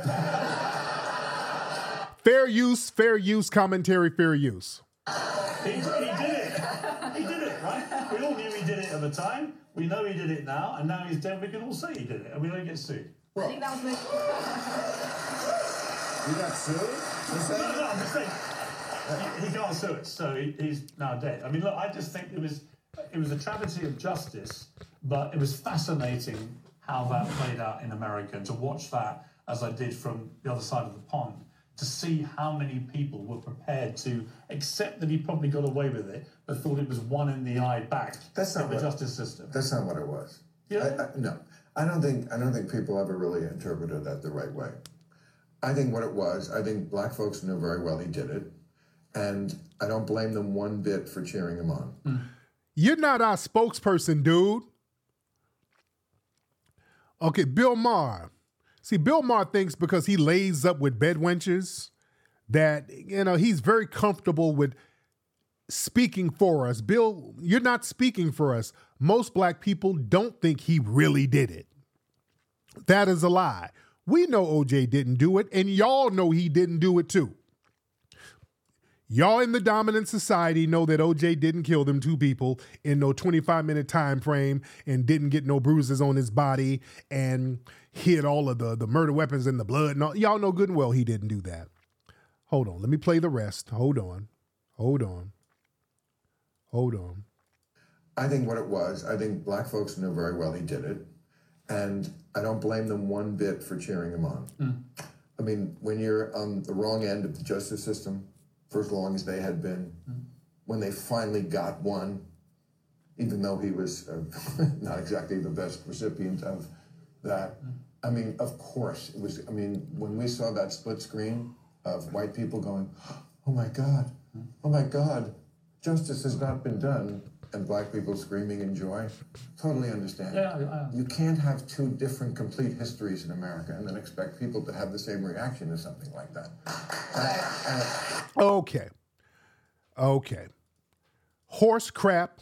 Fair use, commentary, fair use. He did it. He did it, right? We all knew he did it at the time. We know he did it now, and now he's dead. We can all say he did it, and we don't get sued. Well, I think that was you got sued? No, I'm just saying. He can't sue us, so he's now dead. I mean, look, I just think it was a travesty of justice, but it was fascinating how that played out in America, and to watch that, as I did from the other side of the pond, to see how many people were prepared to accept that he probably got away with it, but thought it was one in the eye back in the justice system. That's not what it was. Yeah. No, I don't think people ever really interpreted that the right way. I think what it was, I think black folks knew very well he did it, and I don't blame them one bit for cheering him on. Mm. You're not our spokesperson, dude. Okay, Bill Maher. See, Bill Maher thinks because he lays up with bedwenches that, he's very comfortable with speaking for us. Bill, you're not speaking for us. Most black people don't think he really did it. That is a lie. We know OJ didn't do it, and y'all know he didn't do it too. Y'all in the dominant society know that OJ didn't kill them two people in no 25-minute time frame and didn't get no bruises on his body and hid all of the murder weapons in the blood. No, y'all know good and well he didn't do that. Hold on. Let me play the rest. Hold on. I think what it was, I think black folks knew very well he did it. And I don't blame them one bit for cheering him on. I mean, when you're on the wrong end of the justice system, for as long as they had been, when they finally got one, even though he was not exactly the best recipient of that. I mean, of course, it was, I mean, when we saw that split screen of white people going, oh my God, justice has not been done, and black people screaming in joy, totally understand. You can't have two different complete histories in America and then expect people to have the same reaction to something like that. Okay. Horse crap.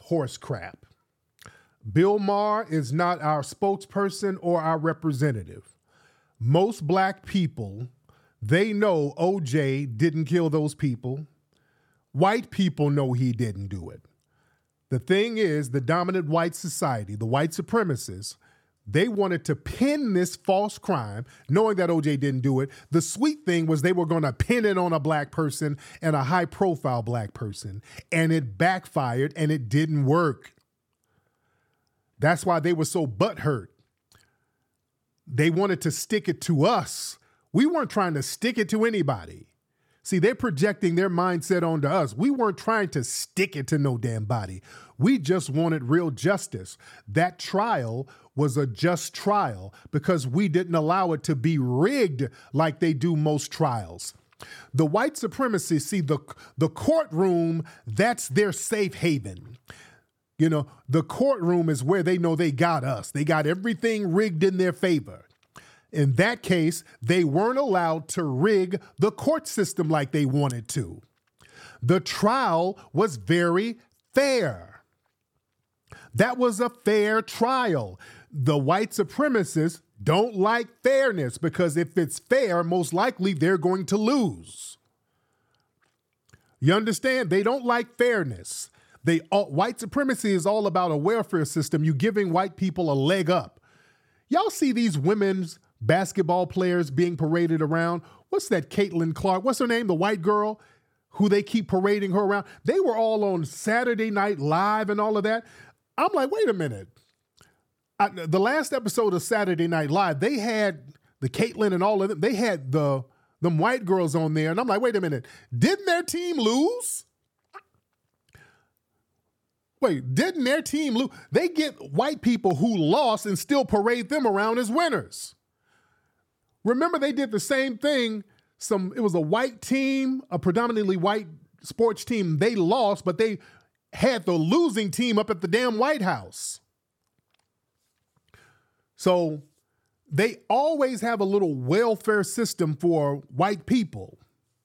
Bill Maher is not our spokesperson or our representative. Most black people, they know OJ didn't kill those people. White people know he didn't do it. The thing is, the dominant white society, the white supremacists, they wanted to pin this false crime, knowing that OJ didn't do it. The sweet thing was they were going to pin it on a black person and a high-profile black person, and it backfired, and it didn't work. That's why they were so butthurt. They wanted to stick it to us. We weren't trying to stick it to anybody. See, they're projecting their mindset onto us. We weren't trying to stick it to no damn body. We just wanted real justice. That trial was a just trial because we didn't allow it to be rigged like they do most trials. The white supremacy, see, the courtroom, that's their safe haven. You know, the courtroom is where they know they got us. They got everything rigged in their favor. In that case, they weren't allowed to rig the court system like they wanted to. The trial was very fair. That was a fair trial. The white supremacists don't like fairness because if it's fair, most likely they're going to lose. You understand? They don't like fairness. White supremacy is all about a welfare system. You giving white people a leg up. Y'all see these women's basketball players being paraded around. What's that Caitlin Clark? What's her name? The white girl who they keep parading her around. They were all on Saturday Night Live and all of that. I'm like, wait a minute. The last episode of Saturday Night Live, they had the Caitlin and all of them. They had them white girls on there. And I'm like, wait a minute. Didn't their team lose? Wait, didn't their team lose? They get white people who lost and still parade them around as winners. Remember, they did the same thing. It was a white team, a predominantly white sports team. They lost, but they had the losing team up at the damn White House. So they always have a little welfare system for white people.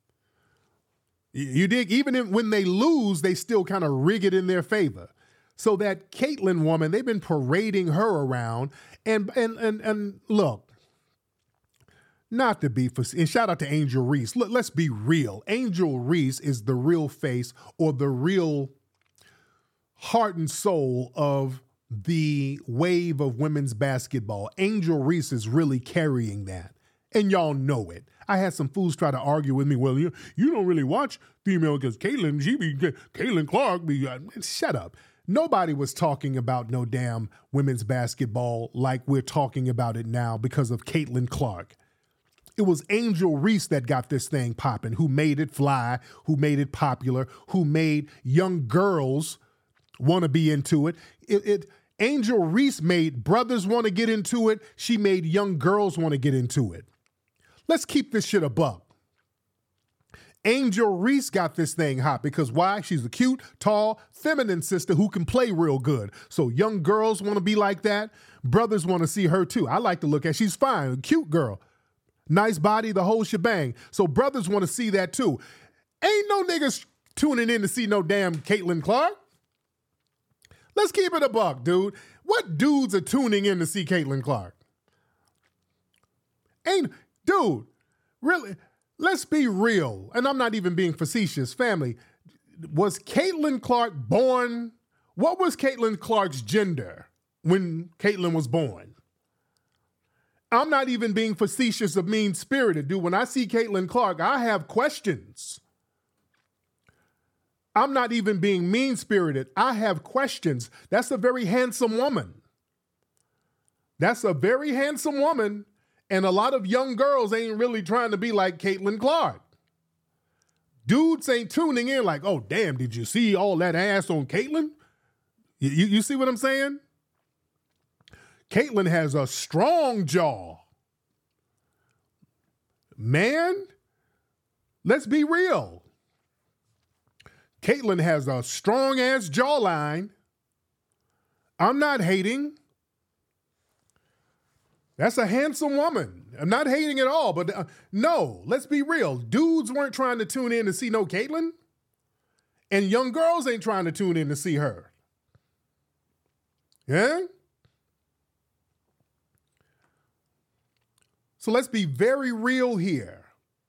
You dig? Even when they lose, they still kind of rig it in their favor. So that Caitlin woman, they've been parading her around. And look, not to be and shout out to Angel Reese. Look, let's be real. Angel Reese is the real face or the real heart and soul of the wave of women's basketball. Angel Reese is really carrying that. And y'all know it. I had some fools try to argue with me. Well, you don't really watch female because Caitlin Clark be. Shut up. Nobody was talking about no damn women's basketball like we're talking about it now because of Caitlin Clark. It was Angel Reese that got this thing popping, who made it fly, who made it popular, who made young girls want to be into it. Angel Reese made brothers want to get into it. She made young girls want to get into it. Let's keep this shit a buck. Angel Reese got this thing hot because why? She's a cute, tall, feminine sister who can play real good. So young girls want to be like that. Brothers want to see her too. I like to look at, she's fine, a cute girl. Nice body, the whole shebang. So brothers want to see that too. Ain't no niggas tuning in to see no damn Caitlin Clark. Let's keep it a buck, dude. What dudes are tuning in to see Caitlin Clark? Dude, really, let's be real. And I'm not even being facetious. Family, was Caitlin Clark born? What was Caitlin Clark's gender when Caitlin was born? I'm not even being facetious or mean-spirited, dude. When I see Caitlin Clark, I have questions. I'm not even being mean-spirited. I have questions. That's a very handsome woman. That's a very handsome woman, and a lot of young girls ain't really trying to be like Caitlin Clark. Dudes ain't tuning in like, oh, damn, did you see all that ass on Caitlin? You see what I'm saying? Caitlin has a strong jaw. Man, let's be real. Caitlin has a strong-ass jawline. I'm not hating. That's a handsome woman. I'm not hating at all, but no, let's be real. Dudes weren't trying to tune in to see no Caitlin, and young girls ain't trying to tune in to see her. Yeah? So let's be very real here.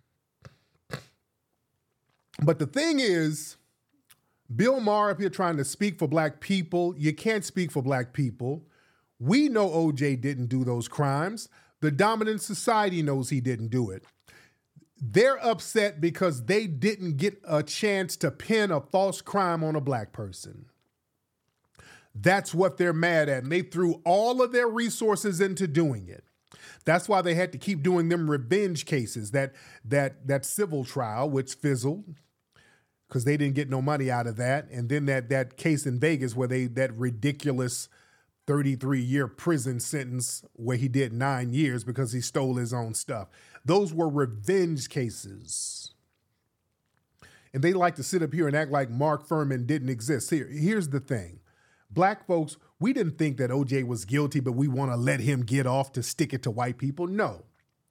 But the thing is, Bill Maher up here trying to speak for black people. You can't speak for black people. We know OJ didn't do those crimes. The dominant society knows he didn't do it. They're upset because they didn't get a chance to pin a false crime on a black person. That's what they're mad at. And they threw all of their resources into doing it. That's why they had to keep doing them revenge cases, that civil trial, which fizzled because they didn't get no money out of that. And then that case in Vegas where that ridiculous 33-year prison sentence where he did 9 years because he stole his own stuff. Those were revenge cases. And they like to sit up here and act like Mark Fuhrman didn't exist. Here's the thing. Black folks, we didn't think that OJ was guilty, but we want to let him get off to stick it to white people. No.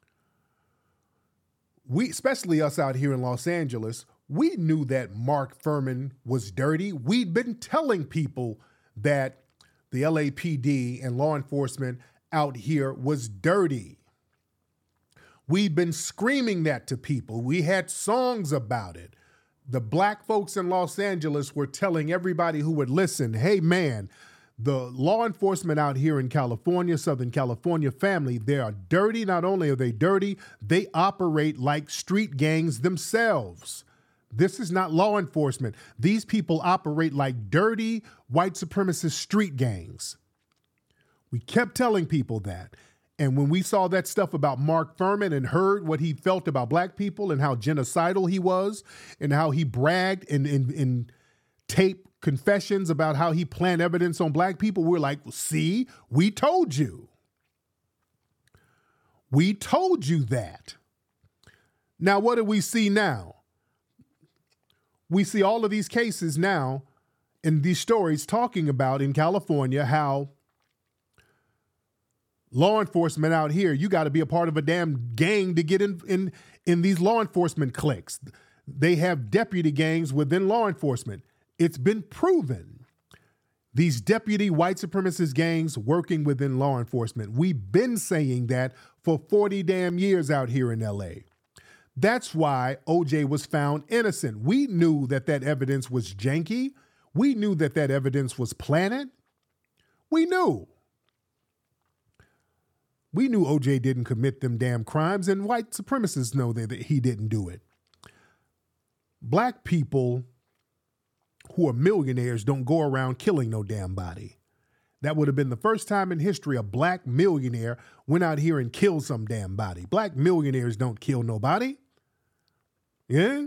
We, especially us out here in Los Angeles, we knew that Mark Fuhrman was dirty. We'd been telling people that the LAPD and law enforcement out here was dirty. We've been screaming that to people. We had songs about it. The black folks in Los Angeles were telling everybody who would listen, hey, man, the law enforcement out here in California, Southern California, family, they are dirty. Not only are they dirty, they operate like street gangs themselves. This is not law enforcement. These people operate like dirty white supremacist street gangs. We kept telling people that. And when we saw that stuff about Mark Fuhrman and heard what he felt about black people and how genocidal he was and how he bragged in tape confessions about how he planned evidence on black people, we're like, see, we told you. We told you that. Now, what do we see now? We see all of these cases now in these stories talking about in California how law enforcement out here, you got to be a part of a damn gang to get in these law enforcement cliques. They have deputy gangs within law enforcement. It's been proven. These deputy white supremacist gangs working within law enforcement. We've been saying that for 40 damn years out here in LA. That's why OJ was found innocent. We knew that evidence was janky. We knew that evidence was planted. We knew. We knew OJ didn't commit them damn crimes, and white supremacists know that he didn't do it. Black people who are millionaires don't go around killing no damn body. That would have been the first time in history a black millionaire went out here and killed some damn body. Black millionaires don't kill nobody. Yeah?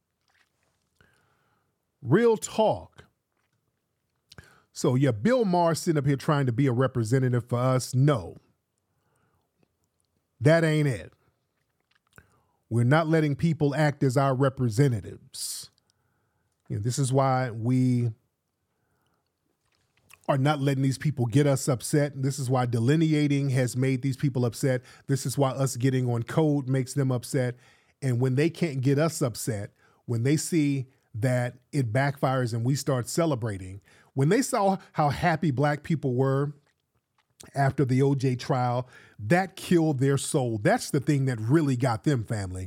Real talk. So, yeah, Bill Maher sitting up here trying to be a representative for us. No. That ain't it. We're not letting people act as our representatives. You know, this is why we are not letting these people get us upset. This is why delineating has made these people upset. This is why us getting on code makes them upset. And when they can't get us upset, when they see that it backfires and we start celebrating, when they saw how happy black people were after the OJ trial, that killed their soul. That's the thing that really got them, family.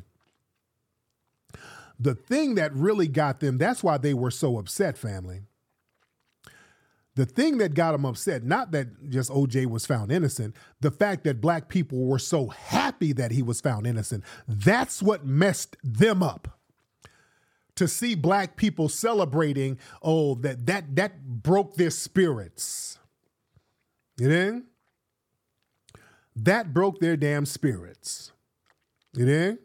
The thing that really got them, that's why they were so upset, family. The thing that got them upset, not that just OJ was found innocent, the fact that black people were so happy that he was found innocent, that's what messed them up. To see black people celebrating, that broke their spirits. You know? That broke their damn spirits. You know?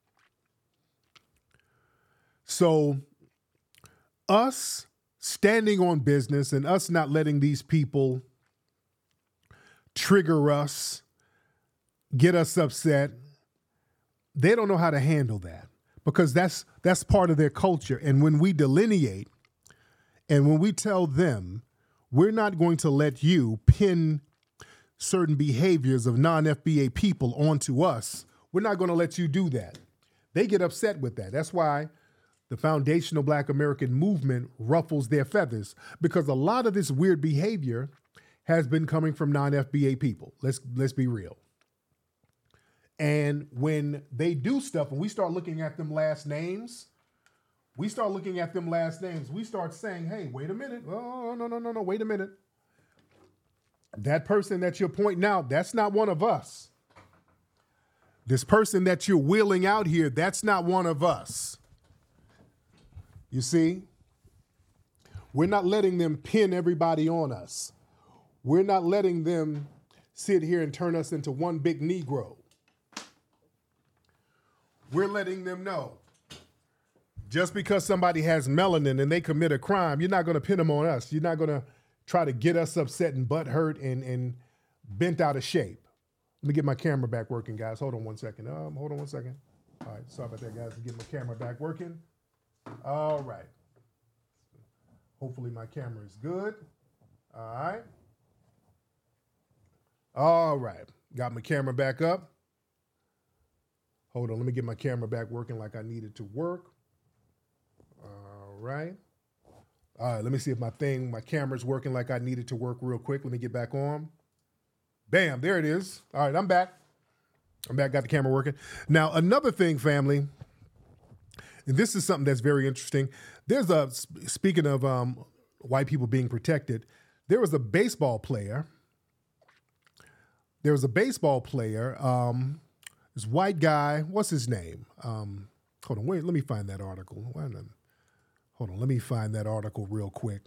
So us standing on business and us not letting these people trigger us, get us upset, they don't know how to handle that because that's part of their culture. And when we delineate and when we tell them, we're not going to let you pin certain behaviors of non-FBA people onto us, we're not going to let you do that. They get upset with that. That's why the foundational Black American movement ruffles their feathers, because a lot of this weird behavior has been coming from non-FBA people. Let's be real. And when they do stuff and we start looking at them last names, we start saying, hey, wait a minute. Oh, no, wait a minute. That person that you're pointing out, that's not one of us. This person that you're wheeling out here, that's not one of us. You see, we're not letting them pin everybody on us. We're not letting them sit here and turn us into one big Negro. We're letting them know, just because somebody has melanin and they commit a crime, you're not going to pin them on us. You're not going to try to get us upset and butthurt and bent out of shape. Let me get my camera back working, guys. Hold on one second. All right, sorry about that, guys. Get my camera back working. All right. Hopefully my camera is good. All right. Got my camera back up. Hold on. Let me get my camera back working like I need it to work. All right. Let me see if my camera's working like I need it to work real quick. Let me get back on. Bam, there it is. All right, I'm back. Got the camera working. Now, another thing, family, and this is something that's very interesting. Speaking of white people being protected, there was a baseball player. This white guy, what's his name? Hold on, wait, let me find that article. Let me find that article real quick.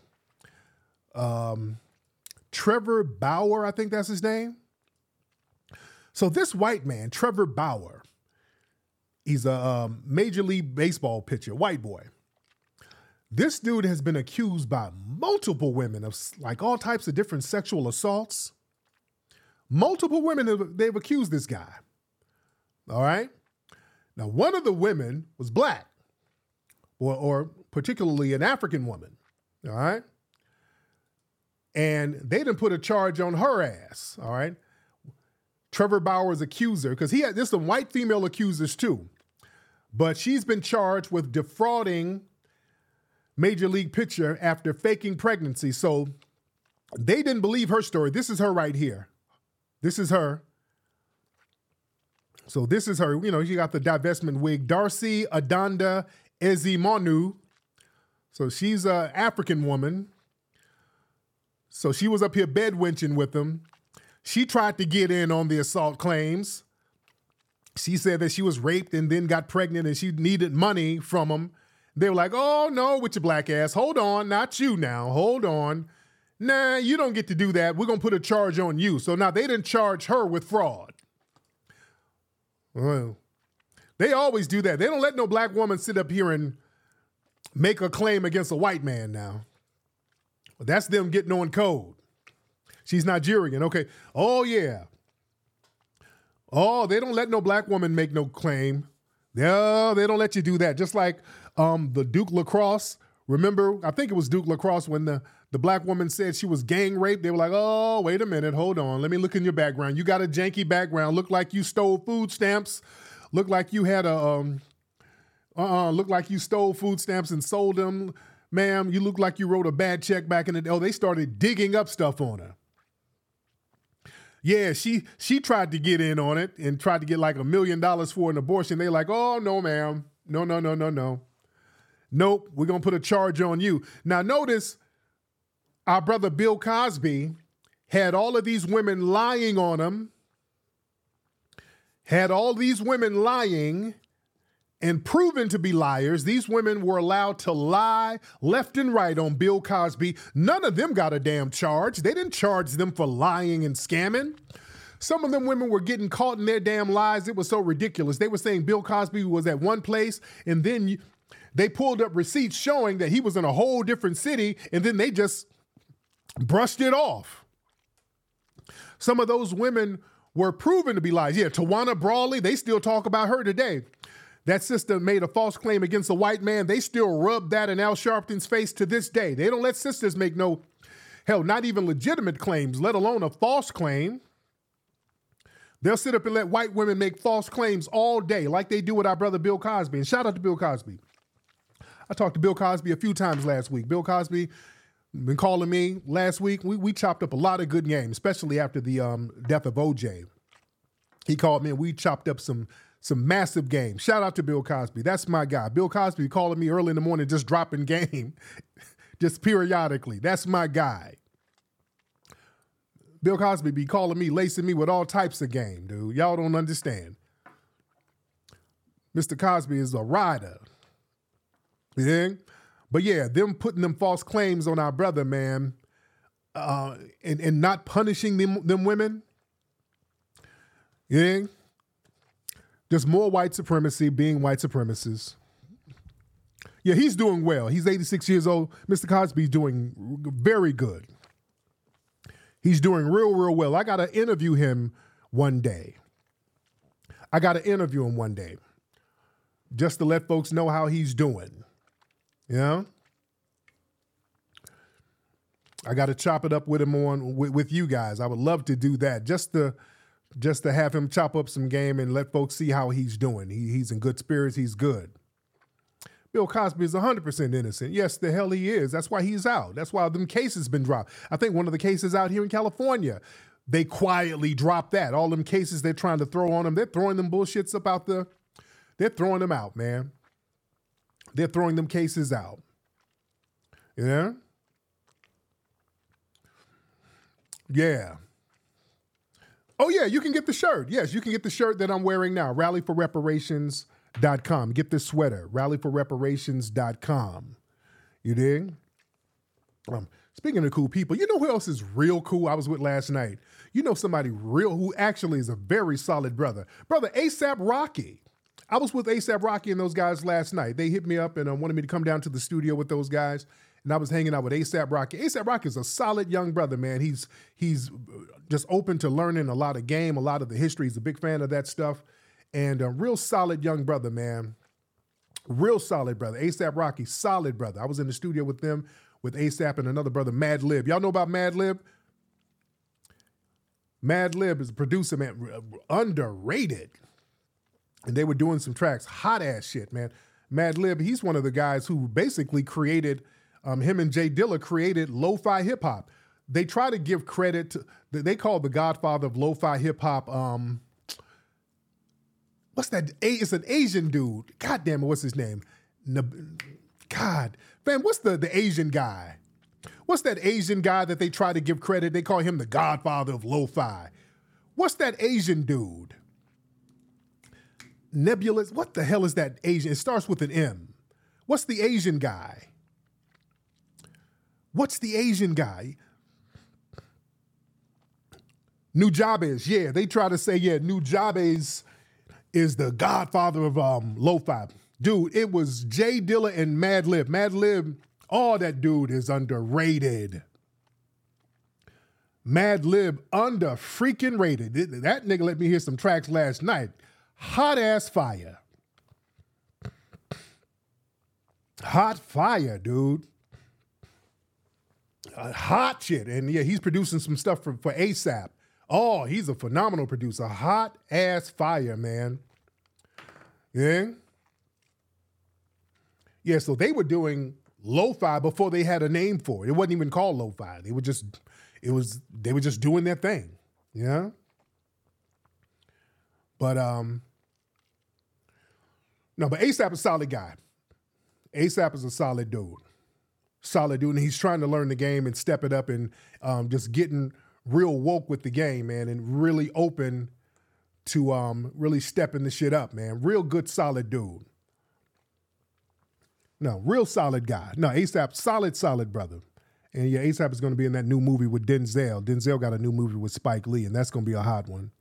Trevor Bauer, I think that's his name. So this white man, Trevor Bauer, he's a Major League Baseball pitcher, white boy. This dude has been accused by multiple women of like all types of different sexual assaults. Multiple women, they've accused this guy. All right. Now, one of the women was black or particularly an African woman. All right. And they didn't put a charge on her ass. All right. Trevor Bauer's accuser, because there's some white female accusers too, but she's been charged with defrauding Major League pitcher after faking pregnancy. So they didn't believe her story. This is her right here. This is her. So this is her. You know, she got the divestment wig. Darcy Adanda Ezimonu. So she's an African woman. So she was up here bedwenching with them. She tried to get in on the assault claims. She said that she was raped and then got pregnant and she needed money from them. They were like, oh, no, with your black ass. Hold on, not you now. Hold on. Nah, you don't get to do that. We're going to put a charge on you. So now they didn't charge her with fraud. Well, they always do that. They don't let no black woman sit up here and make a claim against a white man now. That's them getting on code. She's Nigerian. Okay. Oh, yeah. Oh, they don't let no black woman make no claim. No, they don't let you do that. Just like the Duke Lacrosse. Remember, I think it was Duke Lacrosse when the black woman said she was gang raped. They were like, oh, wait a minute. Hold on. Let me look in your background. You got a janky background. Look like you stole food stamps. Look like you had look like you stole food stamps and sold them. Ma'am, you look like you wrote a bad check back in the day. Oh, they started digging up stuff on her. Yeah, she tried to get in on it and tried to get like $1 million for an abortion. They like, oh, no, ma'am. No. Nope, we're going to put a charge on you. Now, notice our brother Bill Cosby had all of these women lying on him, had all these women lying and proven to be liars. These women were allowed to lie left and right on Bill Cosby. None of them got a damn charge. They didn't charge them for lying and scamming. Some of them women were getting caught in their damn lies. It was so ridiculous. They were saying Bill Cosby was at one place, and then they pulled up receipts showing that he was in a whole different city, and then they just brushed it off. Some of those women were proven to be lies. Yeah, Tawana Brawley, they still talk about her today. That sister made a false claim against a white man. They still rub that in Al Sharpton's face to this day. They don't let sisters make not even legitimate claims, let alone a false claim. They'll sit up and let white women make false claims all day like they do with our brother Bill Cosby. And shout out to Bill Cosby. I talked to Bill Cosby a few times last week. Bill Cosby been calling me last week. We chopped up a lot of good games, especially after the death of OJ. He called me and we chopped up some massive games. Shout out to Bill Cosby. That's my guy. Bill Cosby calling me early in the morning, just dropping game, just periodically. That's my guy. Bill Cosby be calling me, lacing me with all types of game, dude. Y'all don't understand. Mr. Cosby is a rider. Yeah? But yeah, them putting them false claims on our brother, man, and not punishing them women. Yeah? Just more white supremacy being white supremacists. Yeah, he's doing well. He's 86 years old. Mr. Cosby's doing very good. He's doing real well. I got to interview him one day. Just to let folks know how he's doing. You know? I got to chop it up with him with you guys. I would love to do that. Just to have him chop up some game and let folks see how he's doing. He's in good spirits. He's good. Bill Cosby is 100% innocent. Yes, the hell he is. That's why he's out. That's why them cases been dropped. I think one of the cases out here in California, they quietly dropped that. All them cases they're trying to throw on him, they're throwing them bullshits up out the, they're throwing them out, man. They're throwing them cases out. Yeah? Yeah. Oh, yeah, you can get the shirt. Yes, you can get the shirt that I'm wearing now, rallyforreparations.com. Get this sweater, rallyforreparations.com. You dig? Speaking of cool people, you know who else is real cool I was with last night? You know somebody real who actually is a very solid brother. Brother A$AP Rocky. I was with A$AP Rocky and those guys last night. They hit me up and wanted me to come down to the studio with those guys. And I was hanging out with A$AP Rocky. A$AP Rocky is a solid young brother, man. He's just open to learning a lot of game, a lot of the history. He's a big fan of that stuff. And a real solid young brother, man. Real solid brother. A$AP Rocky, solid brother. I was in the studio with them, with A$AP and another brother, Madlib. Y'all know about Madlib? Madlib is a producer, man, underrated. And they were doing some tracks, hot ass shit, man. Madlib, he's one of the guys who basically created, him and Jay Dilla created lo-fi hip hop. They try to give credit to, they call the godfather of lo-fi hip hop, what's that? It's an Asian dude. God damn it, what's his name? God, man, what's the Asian guy? What's that Asian guy that they try to give credit? They call him the godfather of lo-fi. What's that Asian dude? Nebulous, what the hell is that Asian? It starts with an M. What's the Asian guy? What's the Asian guy? Nujabes, yeah. They try to say, yeah, Nujabes is the godfather of lo-fi. Dude, it was Jay Dilla and Madlib. Madlib, that dude is underrated. Madlib under freaking rated. That nigga let me hear some tracks last night. Hot ass fire. Hot fire, dude. Hot shit. And yeah, he's producing some stuff for A$AP. Oh, he's a phenomenal producer. Hot ass fire, man. Yeah? Yeah, so they were doing lo-fi before they had a name for it. It wasn't even called lo-fi. They were just doing their thing. Yeah. But no, but ASAP is a solid guy. ASAP is a solid dude. Solid dude. And he's trying to learn the game and step it up and just getting real woke with the game, man, and really open to really stepping the shit up, man. Real good, solid dude. No, real solid guy. No, ASAP, solid brother. And yeah, ASAP is going to be in that new movie with Denzel. Denzel got a new movie with Spike Lee, and that's going to be a hot one.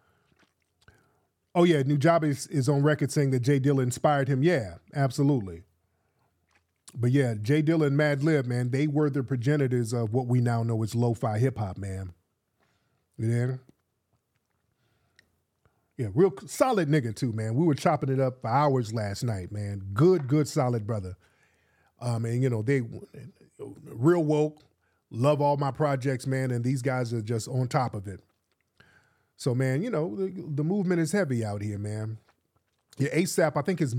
Oh yeah, Nujabes is on record saying that Jay Dilla inspired him. Yeah, absolutely. But yeah, Jay Dilla and Madlib, man, they were the progenitors of what we now know as lo-fi hip-hop, man. Yeah. Yeah, real solid nigga too, man. We were chopping it up for hours last night, man. Good, solid brother. And you know, they real woke, love all my projects, man, and these guys are just on top of it. So, man, you know, the movement is heavy out here, man. Yeah, ASAP, I think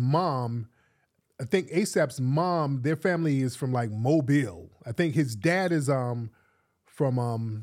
ASAP's mom, their family is from like Mobile. I think his dad is from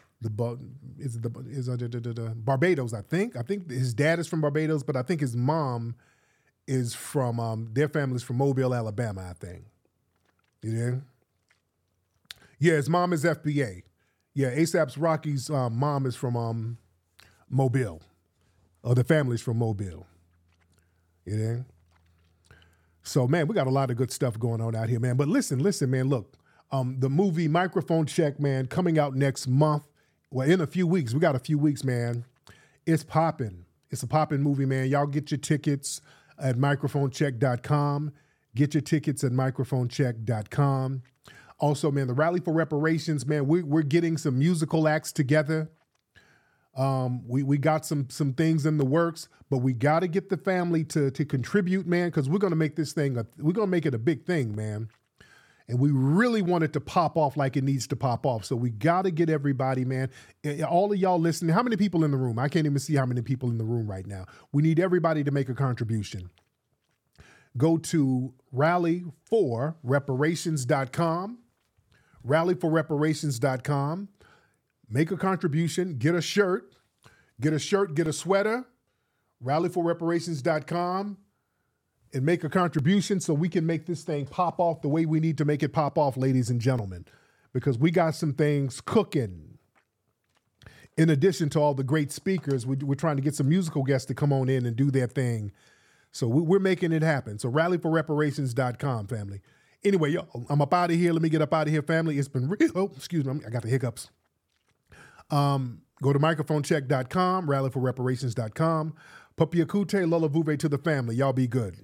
Barbados, I think. I think his dad is from Barbados, but I think his mom is from, their family's from Mobile, Alabama, I think. You know? Yeah, his mom is FBA. Yeah, ASAP's Rocky's mom is from Mobile. Or the family's from Mobile. You know? So, man, we got a lot of good stuff going on out here, man. But listen, man, look. The movie Microphone Check, man, coming out next month. Well, in a few weeks. We got a few weeks, man. It's popping. It's a popping movie, man. Y'all get your tickets at microphonecheck.com. Get your tickets at microphonecheck.com. Also, man, the Rally for Reparations, man, we're getting some musical acts together. We got some things in the works, but we got to get the family to contribute, man, because we're going to make this thing, we're going to make it a big thing, man. And we really want it to pop off like it needs to pop off. So we got to get everybody, man. All of y'all listening, how many people in the room? I can't even see how many people in the room right now. We need everybody to make a contribution. Go to rallyforreparations.com, rallyforreparations.com. Make a contribution, get a shirt, get a sweater, rallyforreparations.com, and make a contribution so we can make this thing pop off the way we need to make it pop off, ladies and gentlemen, because we got some things cooking. In addition to all the great speakers, we're trying to get some musical guests to come on in and do their thing. So we're making it happen. So rallyforreparations.com, family. Anyway, yo, I'm up out of here. Let me get up out of here, family. It's been real. Oh, excuse me. I got the hiccups. Go to microphonecheck.com, rallyforreparations.com. Papiakute Lola Vuve to the family. Y'all be good.